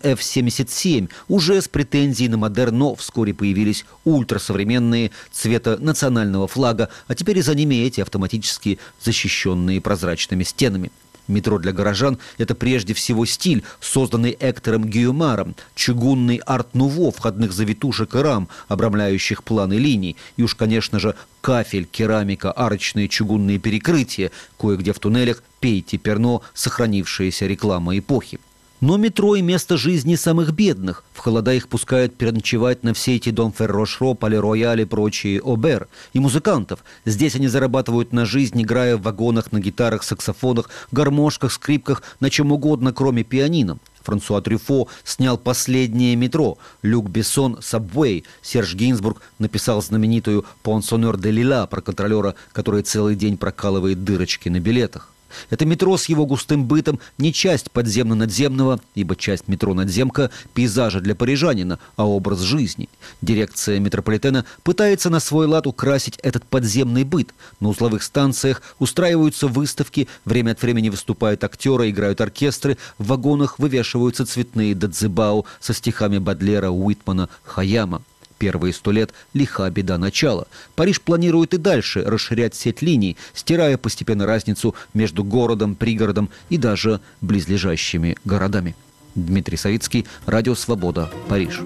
МФ-77, уже с претензией на модерн, но вскоре появились ультрасовременные цвета национального флага, а теперь и за ними эти автоматически защищенные прозрачными стенами. Метро для горожан – это прежде всего стиль, созданный Эктором Гийомаром, чугунный арт-нуво входных завитушек и рам, обрамляющих планы линий, и уж, конечно же, кафель, керамика, арочные чугунные перекрытия, кое-где в туннелях пейте перно, сохранившаяся реклама эпохи. Но метро и место жизни самых бедных. В холода их пускают переночевать на все эти Дом Феррошро, Пале-Рояль и прочие Обер. И музыкантов. Здесь они зарабатывают на жизнь, играя в вагонах, на гитарах, саксофонах, гармошках, скрипках, на чем угодно, кроме пианино. Франсуа Трюфо снял «Последнее метро», Люк Бессон «Сабвей», Серж Гинзбург написал знаменитую «Пансоннер де Лила» про контролера, который целый день прокалывает дырочки на билетах. Это метро с его густым бытом не часть подземно-надземного, ибо часть метро-надземка – пейзажа для парижанина, а образ жизни. Дирекция метрополитена пытается на свой лад украсить этот подземный быт. На узловых станциях устраиваются выставки, время от времени выступают актеры, играют оркестры, в вагонах вывешиваются цветные дадзебао со стихами Бодлера, Уитмана, Хаяма. Первые 100 лет – лиха беда начала. Париж планирует и дальше расширять сеть линий, стирая постепенно разницу между городом, пригородом и даже близлежащими городами. Дмитрий Савицкий, Радио Свобода, Париж.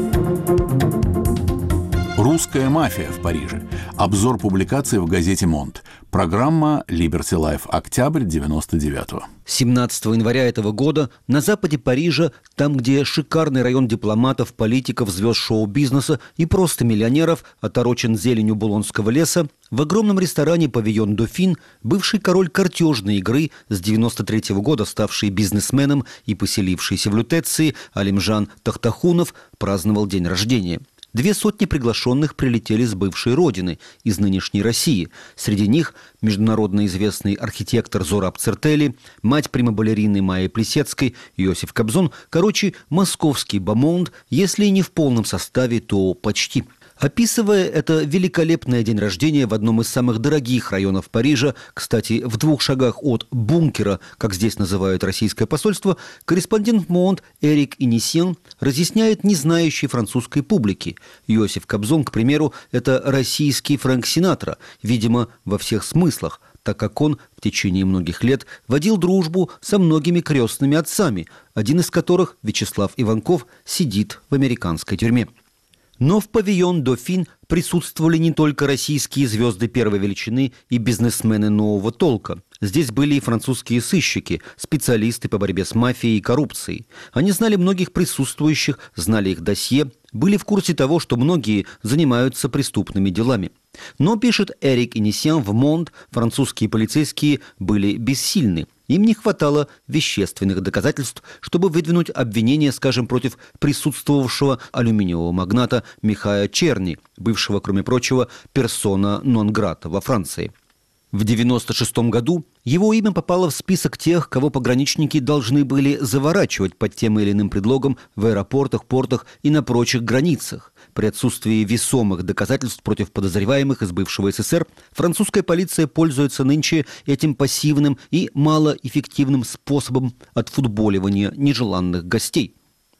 «Русская мафия в Париже». Обзор публикации в газете «Монт». Программа «Liberty Life», октябрь 99-го. 17 января этого года на западе Парижа, там, где шикарный район дипломатов, политиков, звезд шоу-бизнеса и просто миллионеров, оторочен зеленью Булонского леса, в огромном ресторане «Павильон Дофин» бывший король картежной игры, с 93-го года ставший бизнесменом и поселившийся в Лютеции Алимжан Тахтахунов, праздновал день рождения. 200 приглашенных прилетели с бывшей родины, из нынешней России. Среди них международно известный архитектор Зураб Цертели, мать прима-балерины Майи Плисецкой, Иосиф Кобзон. Короче, московский бомонд, если и не в полном составе, то почти. Описывая это великолепный день рождения в одном из самых дорогих районов Парижа, кстати, в 2 шагах от бункера, как здесь называют российское посольство, корреспондент «Монт» Эрик Инисьен разъясняет незнающей французской публике. Иосиф Кобзон, к примеру, это российский Фрэнк Синатра, видимо, во всех смыслах, так как он в течение многих лет водил дружбу со многими крестными отцами, один из которых, Вячеслав Иванков, сидит в американской тюрьме. Но в павильон «Дофин» присутствовали не только российские звезды первой величины и бизнесмены нового толка. Здесь были и французские сыщики, специалисты по борьбе с мафией и коррупцией. Они знали многих присутствующих, знали их досье, были в курсе того, что многие занимаются преступными делами. Но, пишет Эрик Инисьен в «Монт», французские полицейские были бессильны. Им не хватало вещественных доказательств, чтобы выдвинуть обвинение, скажем, против присутствовавшего алюминиевого магната Михая Черни, бывшего, кроме прочего, персона нон-грата во Франции. В 1996 году его имя попало в список тех, кого пограничники должны были заворачивать под тем или иным предлогом в аэропортах, портах и на прочих границах. При отсутствии весомых доказательств против подозреваемых из бывшего СССР французская полиция пользуется нынче этим пассивным и малоэффективным способом отфутболивания нежеланных гостей.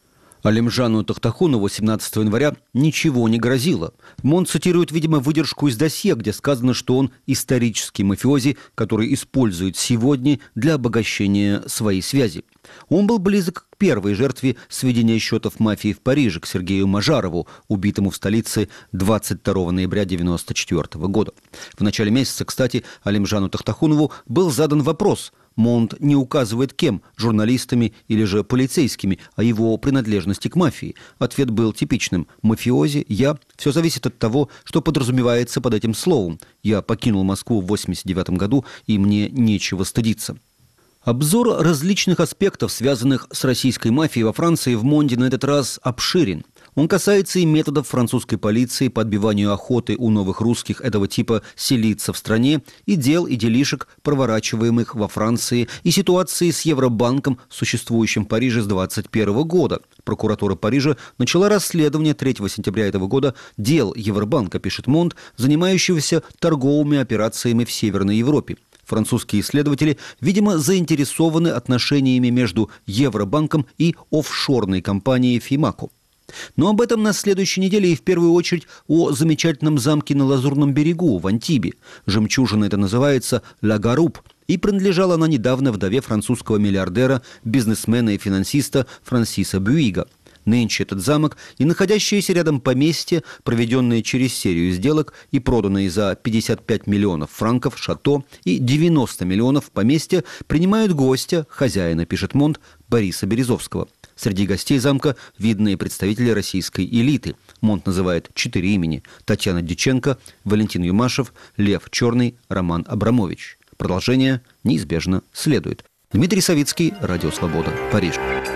Алимжану Тахтахунову 17 января ничего не грозило. Монт цитирует, видимо, выдержку из досье, где сказано, что он исторический мафиози, который использует сегодня для обогащения своей связи. Он был близок к первой жертве сведения счетов мафии в Париже, к Сергею Мажарову, убитому в столице 22 ноября 1994 года. В начале месяца, кстати, Алимжану Тахтахунову был задан вопрос. Монт не указывает кем, журналистами или же полицейскими, о его принадлежности к мафии. Ответ был типичным. Мафиози, я. Все зависит от того, что подразумевается под этим словом. Я покинул Москву в 1989 году, и мне нечего стыдиться. Обзор различных аспектов, связанных с российской мафией во Франции, в «Монде» на этот раз обширен. Он касается и методов французской полиции по отбиванию охоты у новых русских этого типа селиться в стране, и дел и делишек, проворачиваемых во Франции, и ситуации с Евробанком, существующим в Париже с 2021 года. Прокуратура Парижа начала расследование 3 сентября этого года дел Евробанка, пишет «Монт», занимающегося торговыми операциями в Северной Европе. Французские исследователи, видимо, заинтересованы отношениями между Евробанком и офшорной компанией «Фимако». Но об этом на следующей неделе и в первую очередь о замечательном замке на Лазурном берегу в Антибе. Жемчужина это называется «Ла Гаруб». и принадлежала она недавно вдове французского миллиардера, бизнесмена и финансиста Франсиса Бюига. Нынче этот замок и находящиеся рядом поместья, проведенные через серию сделок и проданные за 55 миллионов франков шато и 90 миллионов поместья, принимают гостя, хозяина, пишет Монт, Бориса Березовского. Среди гостей замка видные представители российской элиты. Монт называет 4 имени: Татьяна Дьяченко, Валентин Юмашев, Лев Черный, Роман Абрамович. Продолжение неизбежно следует. Дмитрий Савицкий, Радио Свобода, Париж.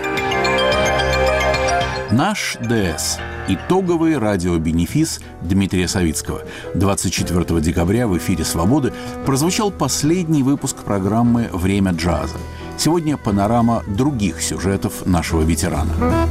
Наш ДС. Итоговый радиобенефис Дмитрия Савицкого. 24 декабря в эфире «Свободы» прозвучал последний выпуск программы «Время джаза». Сегодня панорама других сюжетов нашего ветерана.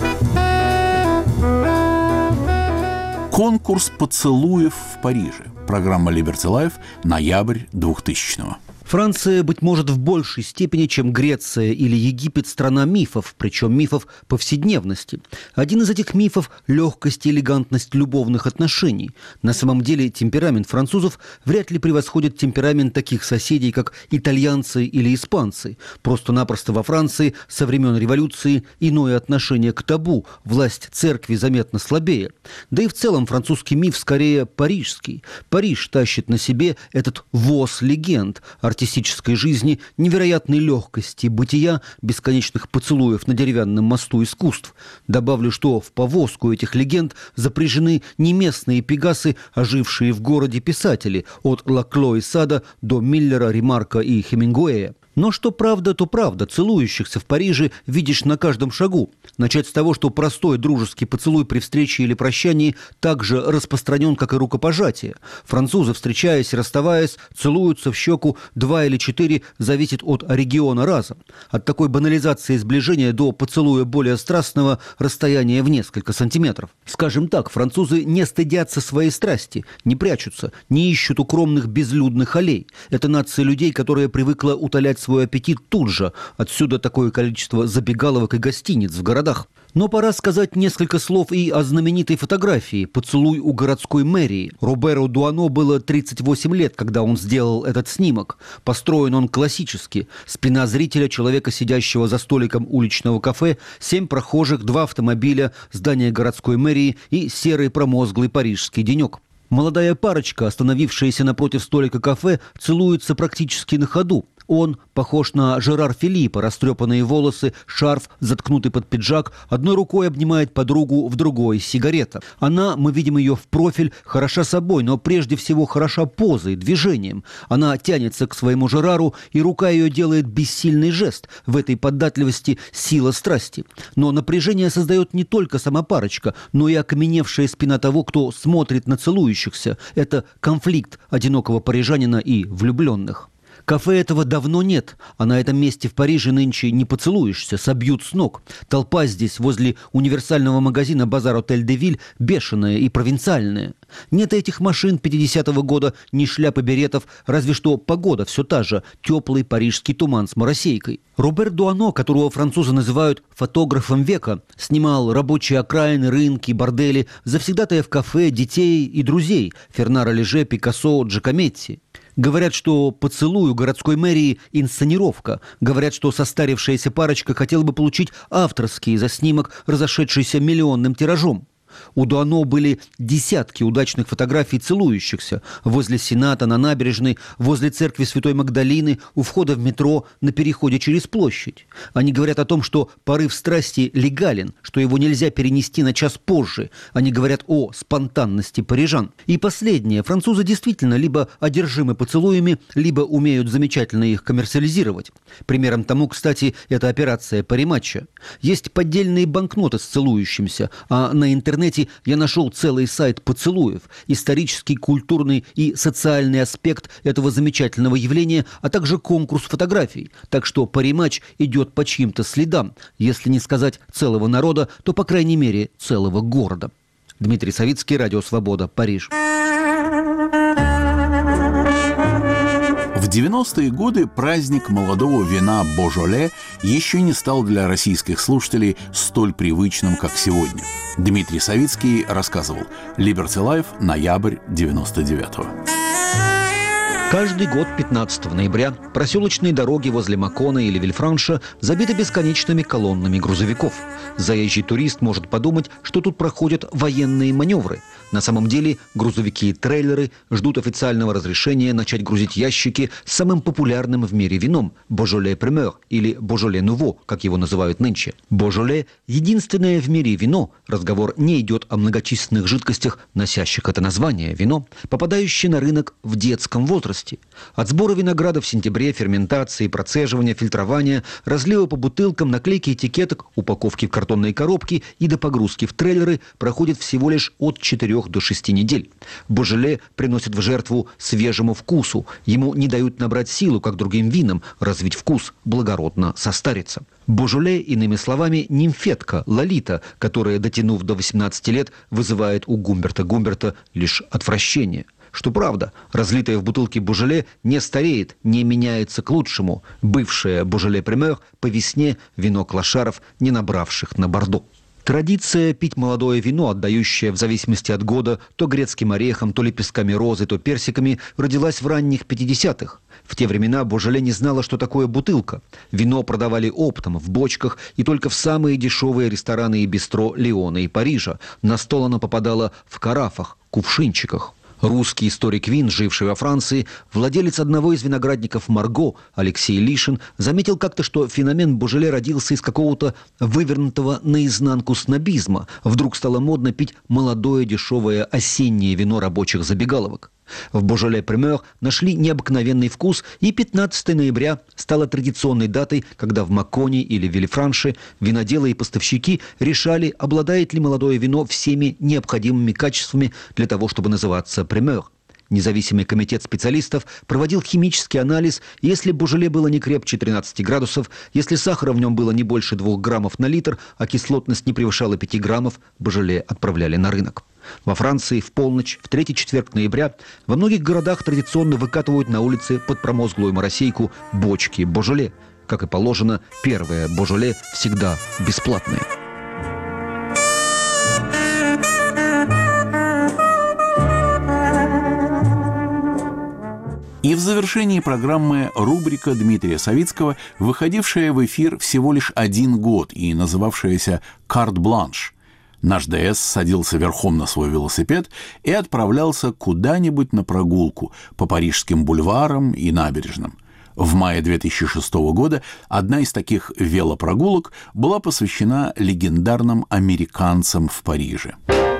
Конкурс поцелуев в Париже. Программа Liberty Life, ноябрь 2000-го. Франция, быть может, в большей степени, чем Греция или Египет, страна мифов, причем мифов повседневности. Один из этих мифов – легкость и элегантность любовных отношений. На самом деле темперамент французов вряд ли превосходит темперамент таких соседей, как итальянцы или испанцы. Просто-напросто во Франции со времен революции иное отношение к табу, власть церкви заметно слабее. Да и в целом французский миф скорее парижский. Париж тащит на себе этот воз легенд – артистической жизни, невероятной легкости бытия, бесконечных поцелуев на деревянном мосту искусств. Добавлю, что в повозку этих легенд запряжены не местные пегасы, а жившие в городе писатели, от Лакло и Сада до Миллера, Ремарка и Хемингуэя. Но что правда, то правда. Целующихся в Париже видишь на каждом шагу. Начать с того, что простой дружеский поцелуй при встрече или прощании также распространен, как и рукопожатие. Французы, встречаясь и расставаясь, целуются в щеку 2 или 4, зависит от региона раза. От такой банализации сближения до поцелуя более страстного расстояния в несколько сантиметров. Скажем так, французы не стыдятся своей страсти, не прячутся, не ищут укромных безлюдных аллей. Это нация людей, которая привыкла утолять свой аппетит тут же. Отсюда такое количество забегаловок и гостиниц в городах. Но пора сказать несколько слов и о знаменитой фотографии «Поцелуй у городской мэрии». Роберу Дуано было 38 лет, когда он сделал этот снимок. Построен он классически. Спина зрителя, человека, сидящего за столиком уличного кафе, 7 прохожих, 2 автомобиля, здание городской мэрии и серый промозглый парижский денек. Молодая парочка, остановившаяся напротив столика кафе, целуется практически на ходу. Он похож на Жерар Филиппа, растрепанные волосы, шарф, заткнутый под пиджак, одной рукой обнимает подругу, в другой сигарета. Она, мы видим ее в профиль, хороша собой, но прежде всего хороша позой, движением. Она тянется к своему Жерару, и рука ее делает бессильный жест. В этой податливости сила страсти. Но напряжение создает не только сама парочка, но и окаменевшая спина того, кто смотрит на целующихся. Это конфликт одинокого парижанина и влюбленных. Кафе этого давно нет, а на этом месте в Париже нынче не поцелуешься, собьют с ног. Толпа здесь, возле универсального магазина «Базар-Отель-де-Виль», бешеная и провинциальная. Нет этих машин 50-го года, ни шляп и беретов, разве что погода все та же, теплый парижский туман с моросейкой. Робер Дуано, которого французы называют фотографом века, снимал рабочие окраины, рынки, бордели, завсегдатаев кафе, детей и друзей – Фернара Леже, Пикассо, Джакометти. Говорят, что поцелуй у городской мэрии – инсценировка. Говорят, что состарившаяся парочка хотела бы получить авторский за снимок, разошедшийся миллионным тиражом. У Дуано были десятки удачных фотографий целующихся возле Сената, на набережной, возле церкви Святой Магдалины, у входа в метро, на переходе через площадь. Они говорят о том, что порыв страсти легален, что его нельзя перенести на час позже. Они говорят о спонтанности парижан. И последнее. Французы действительно либо одержимы поцелуями, либо умеют замечательно их коммерциализировать. Примером тому, кстати, это операция Париматча. Есть поддельные банкноты с целующимся, а на интернете я нашел целый сайт поцелуев, исторический, культурный и социальный аспект этого замечательного явления, а также конкурс фотографий. Так что париматч идет по чьим-то следам, если не сказать целого народа, то, по крайней мере, целого города. Дмитрий Савицкий, Радио Свобода, Париж. В 90-е годы праздник молодого вина «Божоле» еще не стал для российских слушателей столь привычным, как сегодня. Дмитрий Савицкий рассказывал. Liberty Life, ноябрь 99-го. Каждый год 15 ноября проселочные дороги возле Макона или Вильфранша забиты бесконечными колоннами грузовиков. Заезжий турист может подумать, что тут проходят военные маневры. На самом деле грузовики и трейлеры ждут официального разрешения начать грузить ящики с самым популярным в мире вином – Beaujolais Primeur или Beaujolais Nouveau, как его называют нынче. Beaujolais – единственное в мире вино, разговор не идет о многочисленных жидкостях, носящих это название вино, попадающее на рынок в детском возрасте. От сбора винограда в сентябре, ферментации, процеживания, фильтрования, разлива по бутылкам, наклейки этикеток, упаковки в картонные коробки и до погрузки в трейлеры проходит всего лишь от 4 до 6 недель. Beaujolais приносит в жертву свежему вкусу. Ему не дают набрать силу, как другим винам, развить вкус, благородно состариться. Beaujolais, иными словами, нимфетка, лолита, которая, дотянув до 18 лет, вызывает у Гумберта лишь отвращение. Что правда, разлитое в бутылке Beaujolais не стареет, не меняется к лучшему. Бывшее Beaujolais Primeur по весне вино клошаров, не набравших на Бордо. Традиция пить молодое вино, отдающее в зависимости от года то грецким орехом, то лепестками розы, то персиками, родилась в ранних 50-х. В те времена Beaujolais не знала, что такое бутылка. Вино продавали оптом, в бочках, и только в самые дешевые рестораны и бистро Лиона и Парижа. На стол оно попадало в карафах, кувшинчиках. Русский историк вин, живший во Франции, владелец одного из виноградников Марго, Алексей Лишин, заметил как-то, что феномен Beaujolais родился из какого-то вывернутого наизнанку снобизма. Вдруг стало модно пить молодое дешевое осеннее вино рабочих забегаловок. В Beaujolais Primeur нашли необыкновенный вкус, и 15 ноября стало традиционной датой, когда в Маконе или Вильфранше виноделы и поставщики решали, обладает ли молодое вино всеми необходимыми качествами для того, чтобы называться Primeur. Независимый комитет специалистов проводил химический анализ, и если Beaujolais было не крепче 13 градусов, если сахара в нем было не больше 2 граммов на литр, а кислотность не превышала 5 граммов, Beaujolais отправляли на рынок. Во Франции в полночь, в 3-й четверг ноября, во многих городах традиционно выкатывают на улице под промозглую моросейку бочки Beaujolais. Как и положено, первое Beaujolais всегда бесплатное. И в завершении программы рубрика Дмитрия Савицкого, выходившая в эфир всего лишь 1 год и называвшаяся «Карт Бланш». Наш ДС садился верхом на свой велосипед и отправлялся куда-нибудь на прогулку по парижским бульварам и набережным. В мае 2006 года одна из таких велопрогулок была посвящена легендарным американцам в Париже.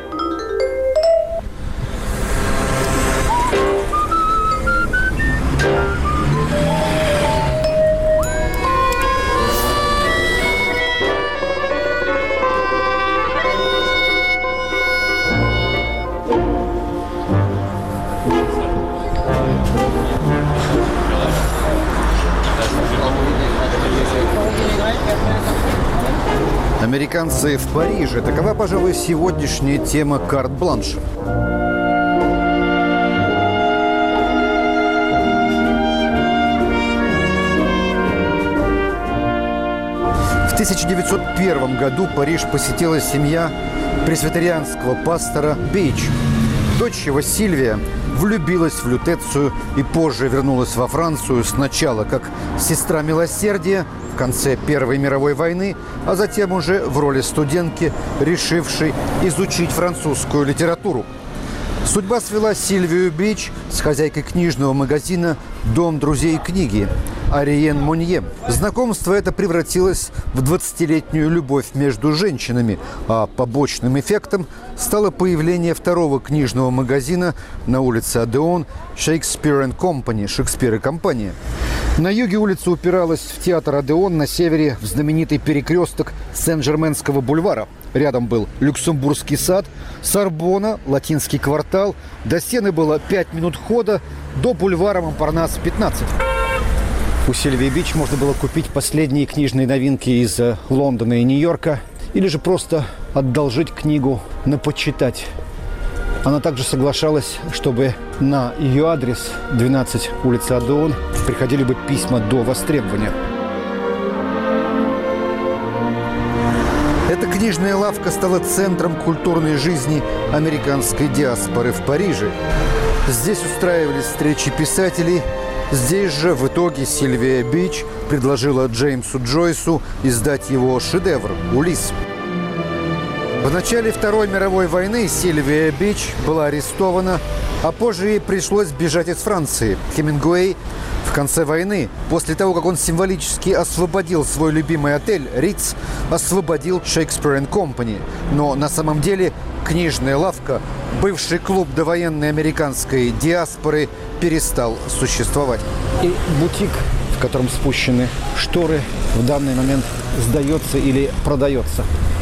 Американцы в Париже. Такова, пожалуй, сегодняшняя тема «Карт-бланша». В 1901 году Париж посетила семья пресвитерианского пастора Бейч. Дочь его, Сильвия, влюбилась в Лютецию и позже вернулась во Францию сначала как сестра милосердия в конце Первой мировой войны, а затем уже в роли студентки, решившей изучить французскую литературу. Судьба свела Сильвию Бич с хозяйкой книжного магазина «Дом друзей книги» Ариен Монье. Знакомство это превратилось в 20-летнюю любовь между женщинами, а побочным эффектом стало появление второго книжного магазина на улице Одеон «Shakespeare & Company» «Шекспир и компания». На юге улица упиралась в театр Одеон, на севере в знаменитый перекресток Сен-Жерменского бульвара. Рядом был Люксембургский сад, Сорбонна, Латинский квартал. До Сены было 5 минут хода, до бульвара Монпарнас 15. У Сильвии Бич можно было купить последние книжные новинки из Лондона и Нью-Йорка или же просто одолжить книгу на почитать. Она также соглашалась, чтобы на ее адрес 12 улица Одеон приходили бы письма до востребования. Эта книжная лавка стала центром культурной жизни американской диаспоры в Париже. Здесь устраивались встречи писателей. Здесь же в итоге Сильвия Бич предложила Джеймсу Джойсу издать его шедевр «Улисс». В начале Второй мировой войны Сильвия Бич была арестована, а позже ей пришлось бежать из Франции. Хемингуэй в конце войны, после того, как он символически освободил свой любимый отель «Ритц», освободил Shakespeare & Company. Но на самом деле книжная лавка, бывший клуб довоенной американской диаспоры, перестал существовать. И бутик, в котором спущены шторы, в данный момент сдается или продается.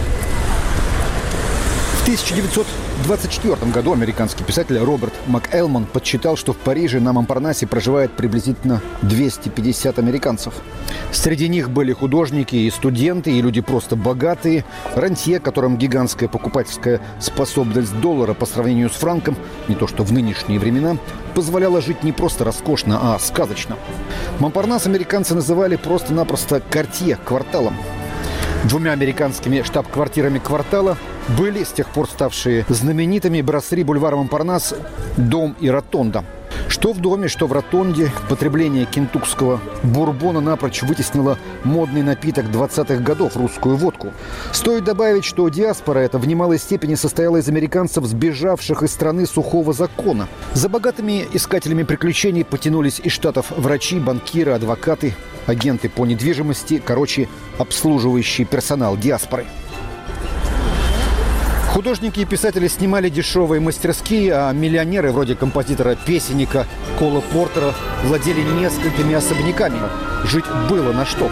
В 1924 году американский писатель Роберт МакЭлмон подсчитал, что в Париже на Монпарнасе проживает приблизительно 250 американцев. Среди них были художники и студенты, и люди просто богатые, рантье, которым гигантская покупательская способность доллара по сравнению с франком, не то что в нынешние времена, позволяла жить не просто роскошно, а сказочно. Монпарнас американцы называли просто-напросто «Картье» кварталом. Двумя американскими штаб-квартирами квартала были, с тех пор ставшие знаменитыми, брасserie бульвара Монпарнас, Дом и Ротонда. Что в доме, что в ротонде потребление кентукского бурбона напрочь вытеснило модный напиток 20-х годов – русскую водку. Стоит добавить, что диаспора эта в немалой степени состояла из американцев, сбежавших из страны сухого закона. За богатыми искателями приключений потянулись из штатов врачи, банкиры, адвокаты, агенты по недвижимости, короче, обслуживающий персонал диаспоры. Художники и писатели снимали дешевые мастерские, а миллионеры, вроде композитора-песенника Кола Портера, владели несколькими особняками. Жить было на что.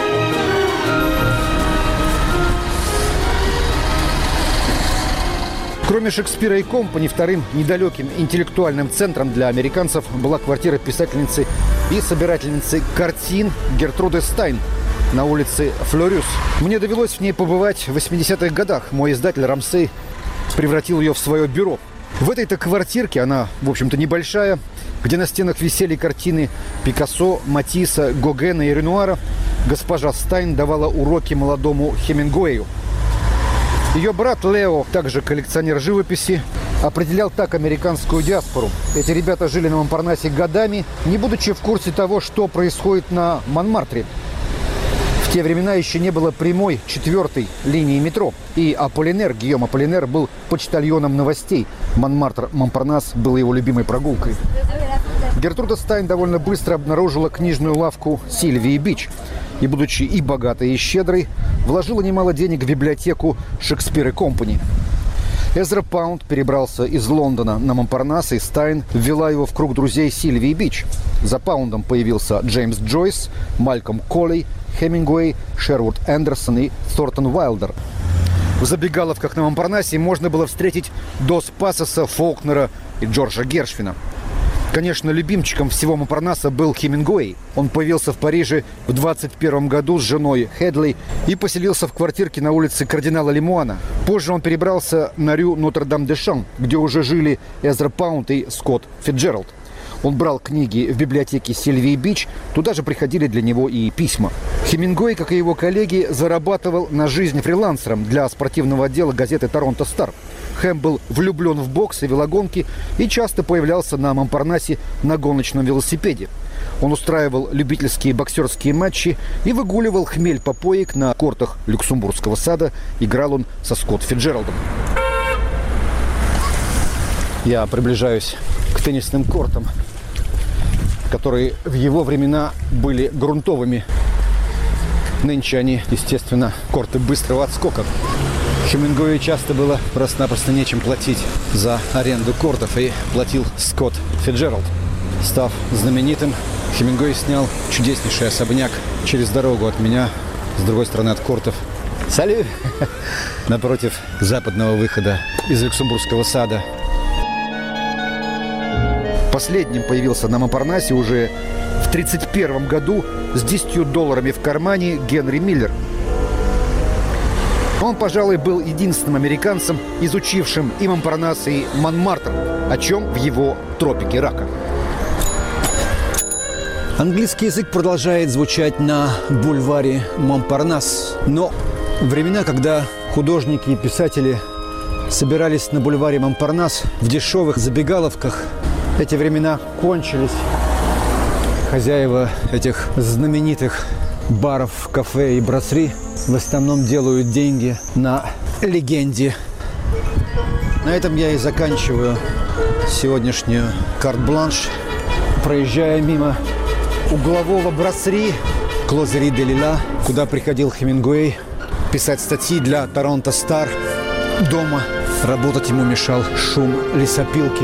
Кроме Шекспира и Компани, вторым недалеким интеллектуальным центром для американцев была квартира писательницы и собирательницы картин Гертруды Стайн на улице Флорюс. Мне довелось в ней побывать в 80-х годах. Мой издатель Рамсей превратил ее в свое бюро. В этой-то квартирке, она, в общем-то, небольшая, где на стенах висели картины Пикассо, Матисса, Гогена и Ренуара, госпожа Стайн давала уроки молодому Хемингуэю. Ее брат Лео, также коллекционер живописи, определял так американскую диаспору. Эти ребята жили на Монпарнасе годами, не будучи в курсе того, что происходит на Монмартре. В те времена еще не было прямой 4-й линии метро. И Аполлинер, Гийом Аполлинер, был почтальоном новостей. Монмартр-Монпарнас был его любимой прогулкой. Гертруда Стайн довольно быстро обнаружила книжную лавку Сильвии Бич. И, будучи и богатой, и щедрой, вложила немало денег в библиотеку Shakespeare & Company. Эзра Паунд перебрался из Лондона на Монпарнас, и Стайн ввела его в круг друзей Сильвии Бич. За Паундом появился Джеймс Джойс, Малькольм Коллей, Хемингуэй, Шервуд Эндерсон и Тортон Уайлдер. В забегаловках на Монпарнасе можно было встретить Дос Пасоса, Фолкнера и Джорджа Гершвина. Конечно, любимчиком всего Монпарнаса был Хемингуэй. Он появился в Париже в 21 году с женой Хедли и поселился в квартирке на улице кардинала Лемуана. Позже он перебрался на Рю Нотр-Дам-де-Шан, где уже жили Эзра Паунд и Скотт Фитджеральд. Он брал книги в библиотеке Сильвии Бич, туда же приходили для него и письма. Хемингуэй, как и его коллеги, зарабатывал на жизнь фрилансером для спортивного отдела газеты «Торонто Стар». Хэм был влюблен в бокс и велогонки и часто появлялся на Монпарнасе на гоночном велосипеде. Он устраивал любительские боксерские матчи и выгуливал хмель попоек на кортах Люксембургского сада. Играл он со Скотт Фитджеральдом. Я приближаюсь к теннисным кортам, которые в его времена были грунтовыми. Нынче они, естественно, корты быстрого отскока. Хемингуэю часто было просто-напросто нечем платить за аренду кортов, и платил Скотт Фитджеральд. Став знаменитым, Хемингуэй снял чудеснейший особняк через дорогу от меня, с другой стороны от кортов. Салют! Напротив западного выхода из Люксембургского сада. Последним появился на Монпарнасе уже в 1931 году с $10 в кармане Генри Миллер. Он, пожалуй, был единственным американцем, изучившим и Монпарнас, и Монмартр, о чем в его «Тропике рака». Английский язык продолжает звучать на бульваре Монпарнас. Но времена, когда художники и писатели собирались на бульваре Монпарнас в дешевых забегаловках, Эти времена кончились. Хозяева этих знаменитых баров, кафе и брасserie в основном делают деньги на легенде. На этом я и заканчиваю сегодняшнюю карт-бланш, проезжая мимо углового брасserie Closerie de Lila, куда приходил Хемингуэй писать статьи для Торонто Стар. Дома работать ему мешал шум лесопилки.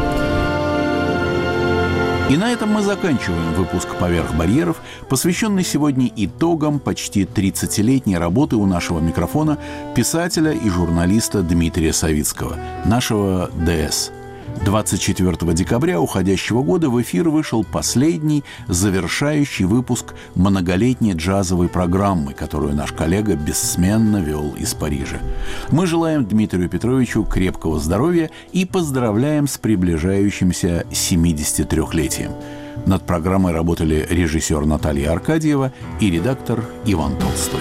И на этом мы заканчиваем выпуск «Поверх барьеров», посвященный сегодня итогам почти 30-летней работы у нашего микрофона писателя и журналиста Дмитрия Савицкого, нашего ДС. 24 декабря уходящего года в эфир вышел последний, завершающий выпуск многолетней джазовой программы, которую наш коллега бессменно вел из Парижа. Мы желаем Дмитрию Петровичу крепкого здоровья и поздравляем с приближающимся 73-летием. Над программой работали режиссер Наталья Аркадьева и редактор Иван Толстой.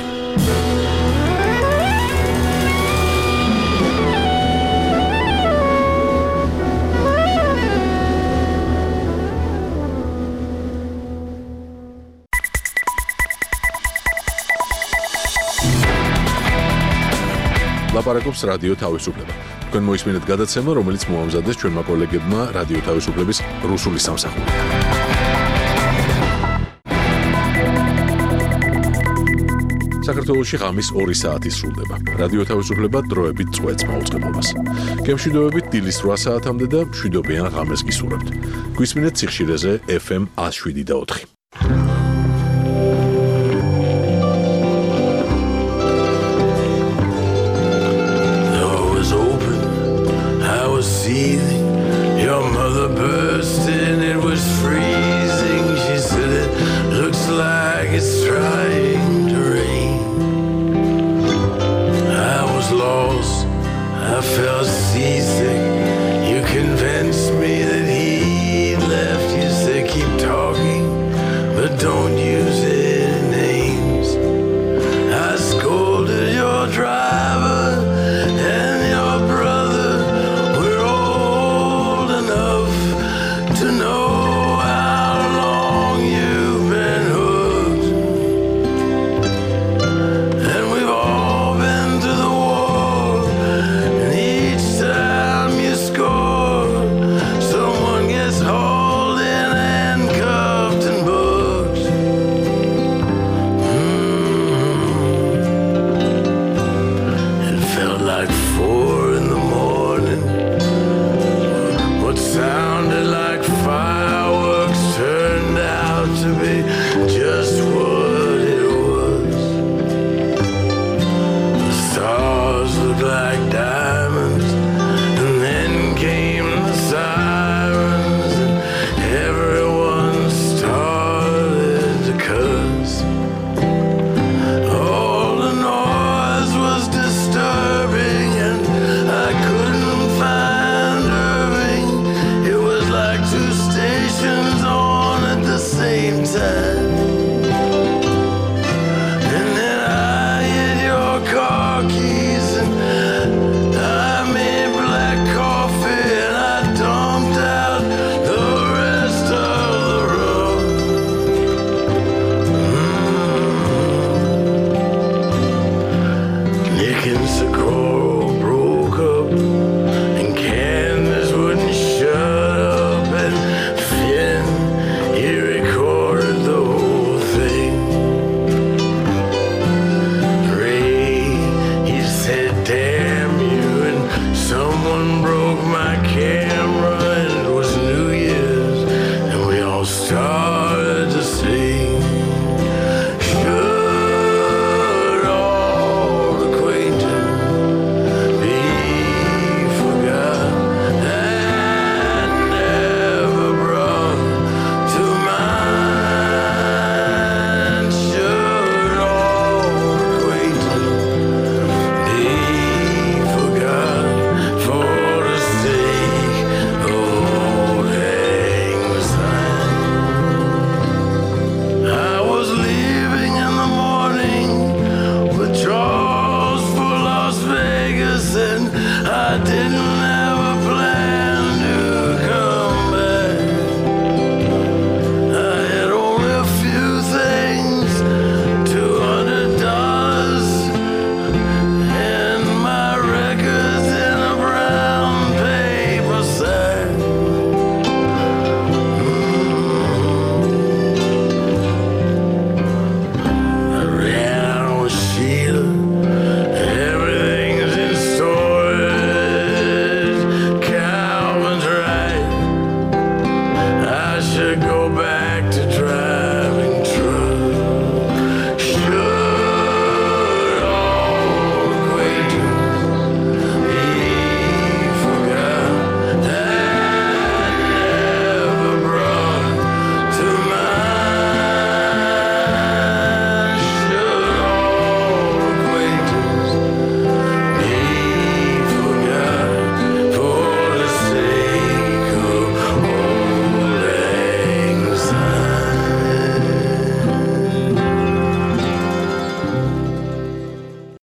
ლაპარაკობს რადიო თავისუფლება. თქვენ მოისმინეთ გადაცემა, რომელიც მოამზადეს ჩვენმა კოლეგებმა რადიო თავისუფლების რუსული სამსახურიდან. საქართველოში ღამის 2 საათი სრულდება. რადიო თავისუფლება დროებით წვეთს მაუწყებლობას. გემშვიდობებით დილის 8 საათამდე და მშვიდობიან ღამეს გისურვებთ. გვისმინეთ სიხშირეზე FM 107.4.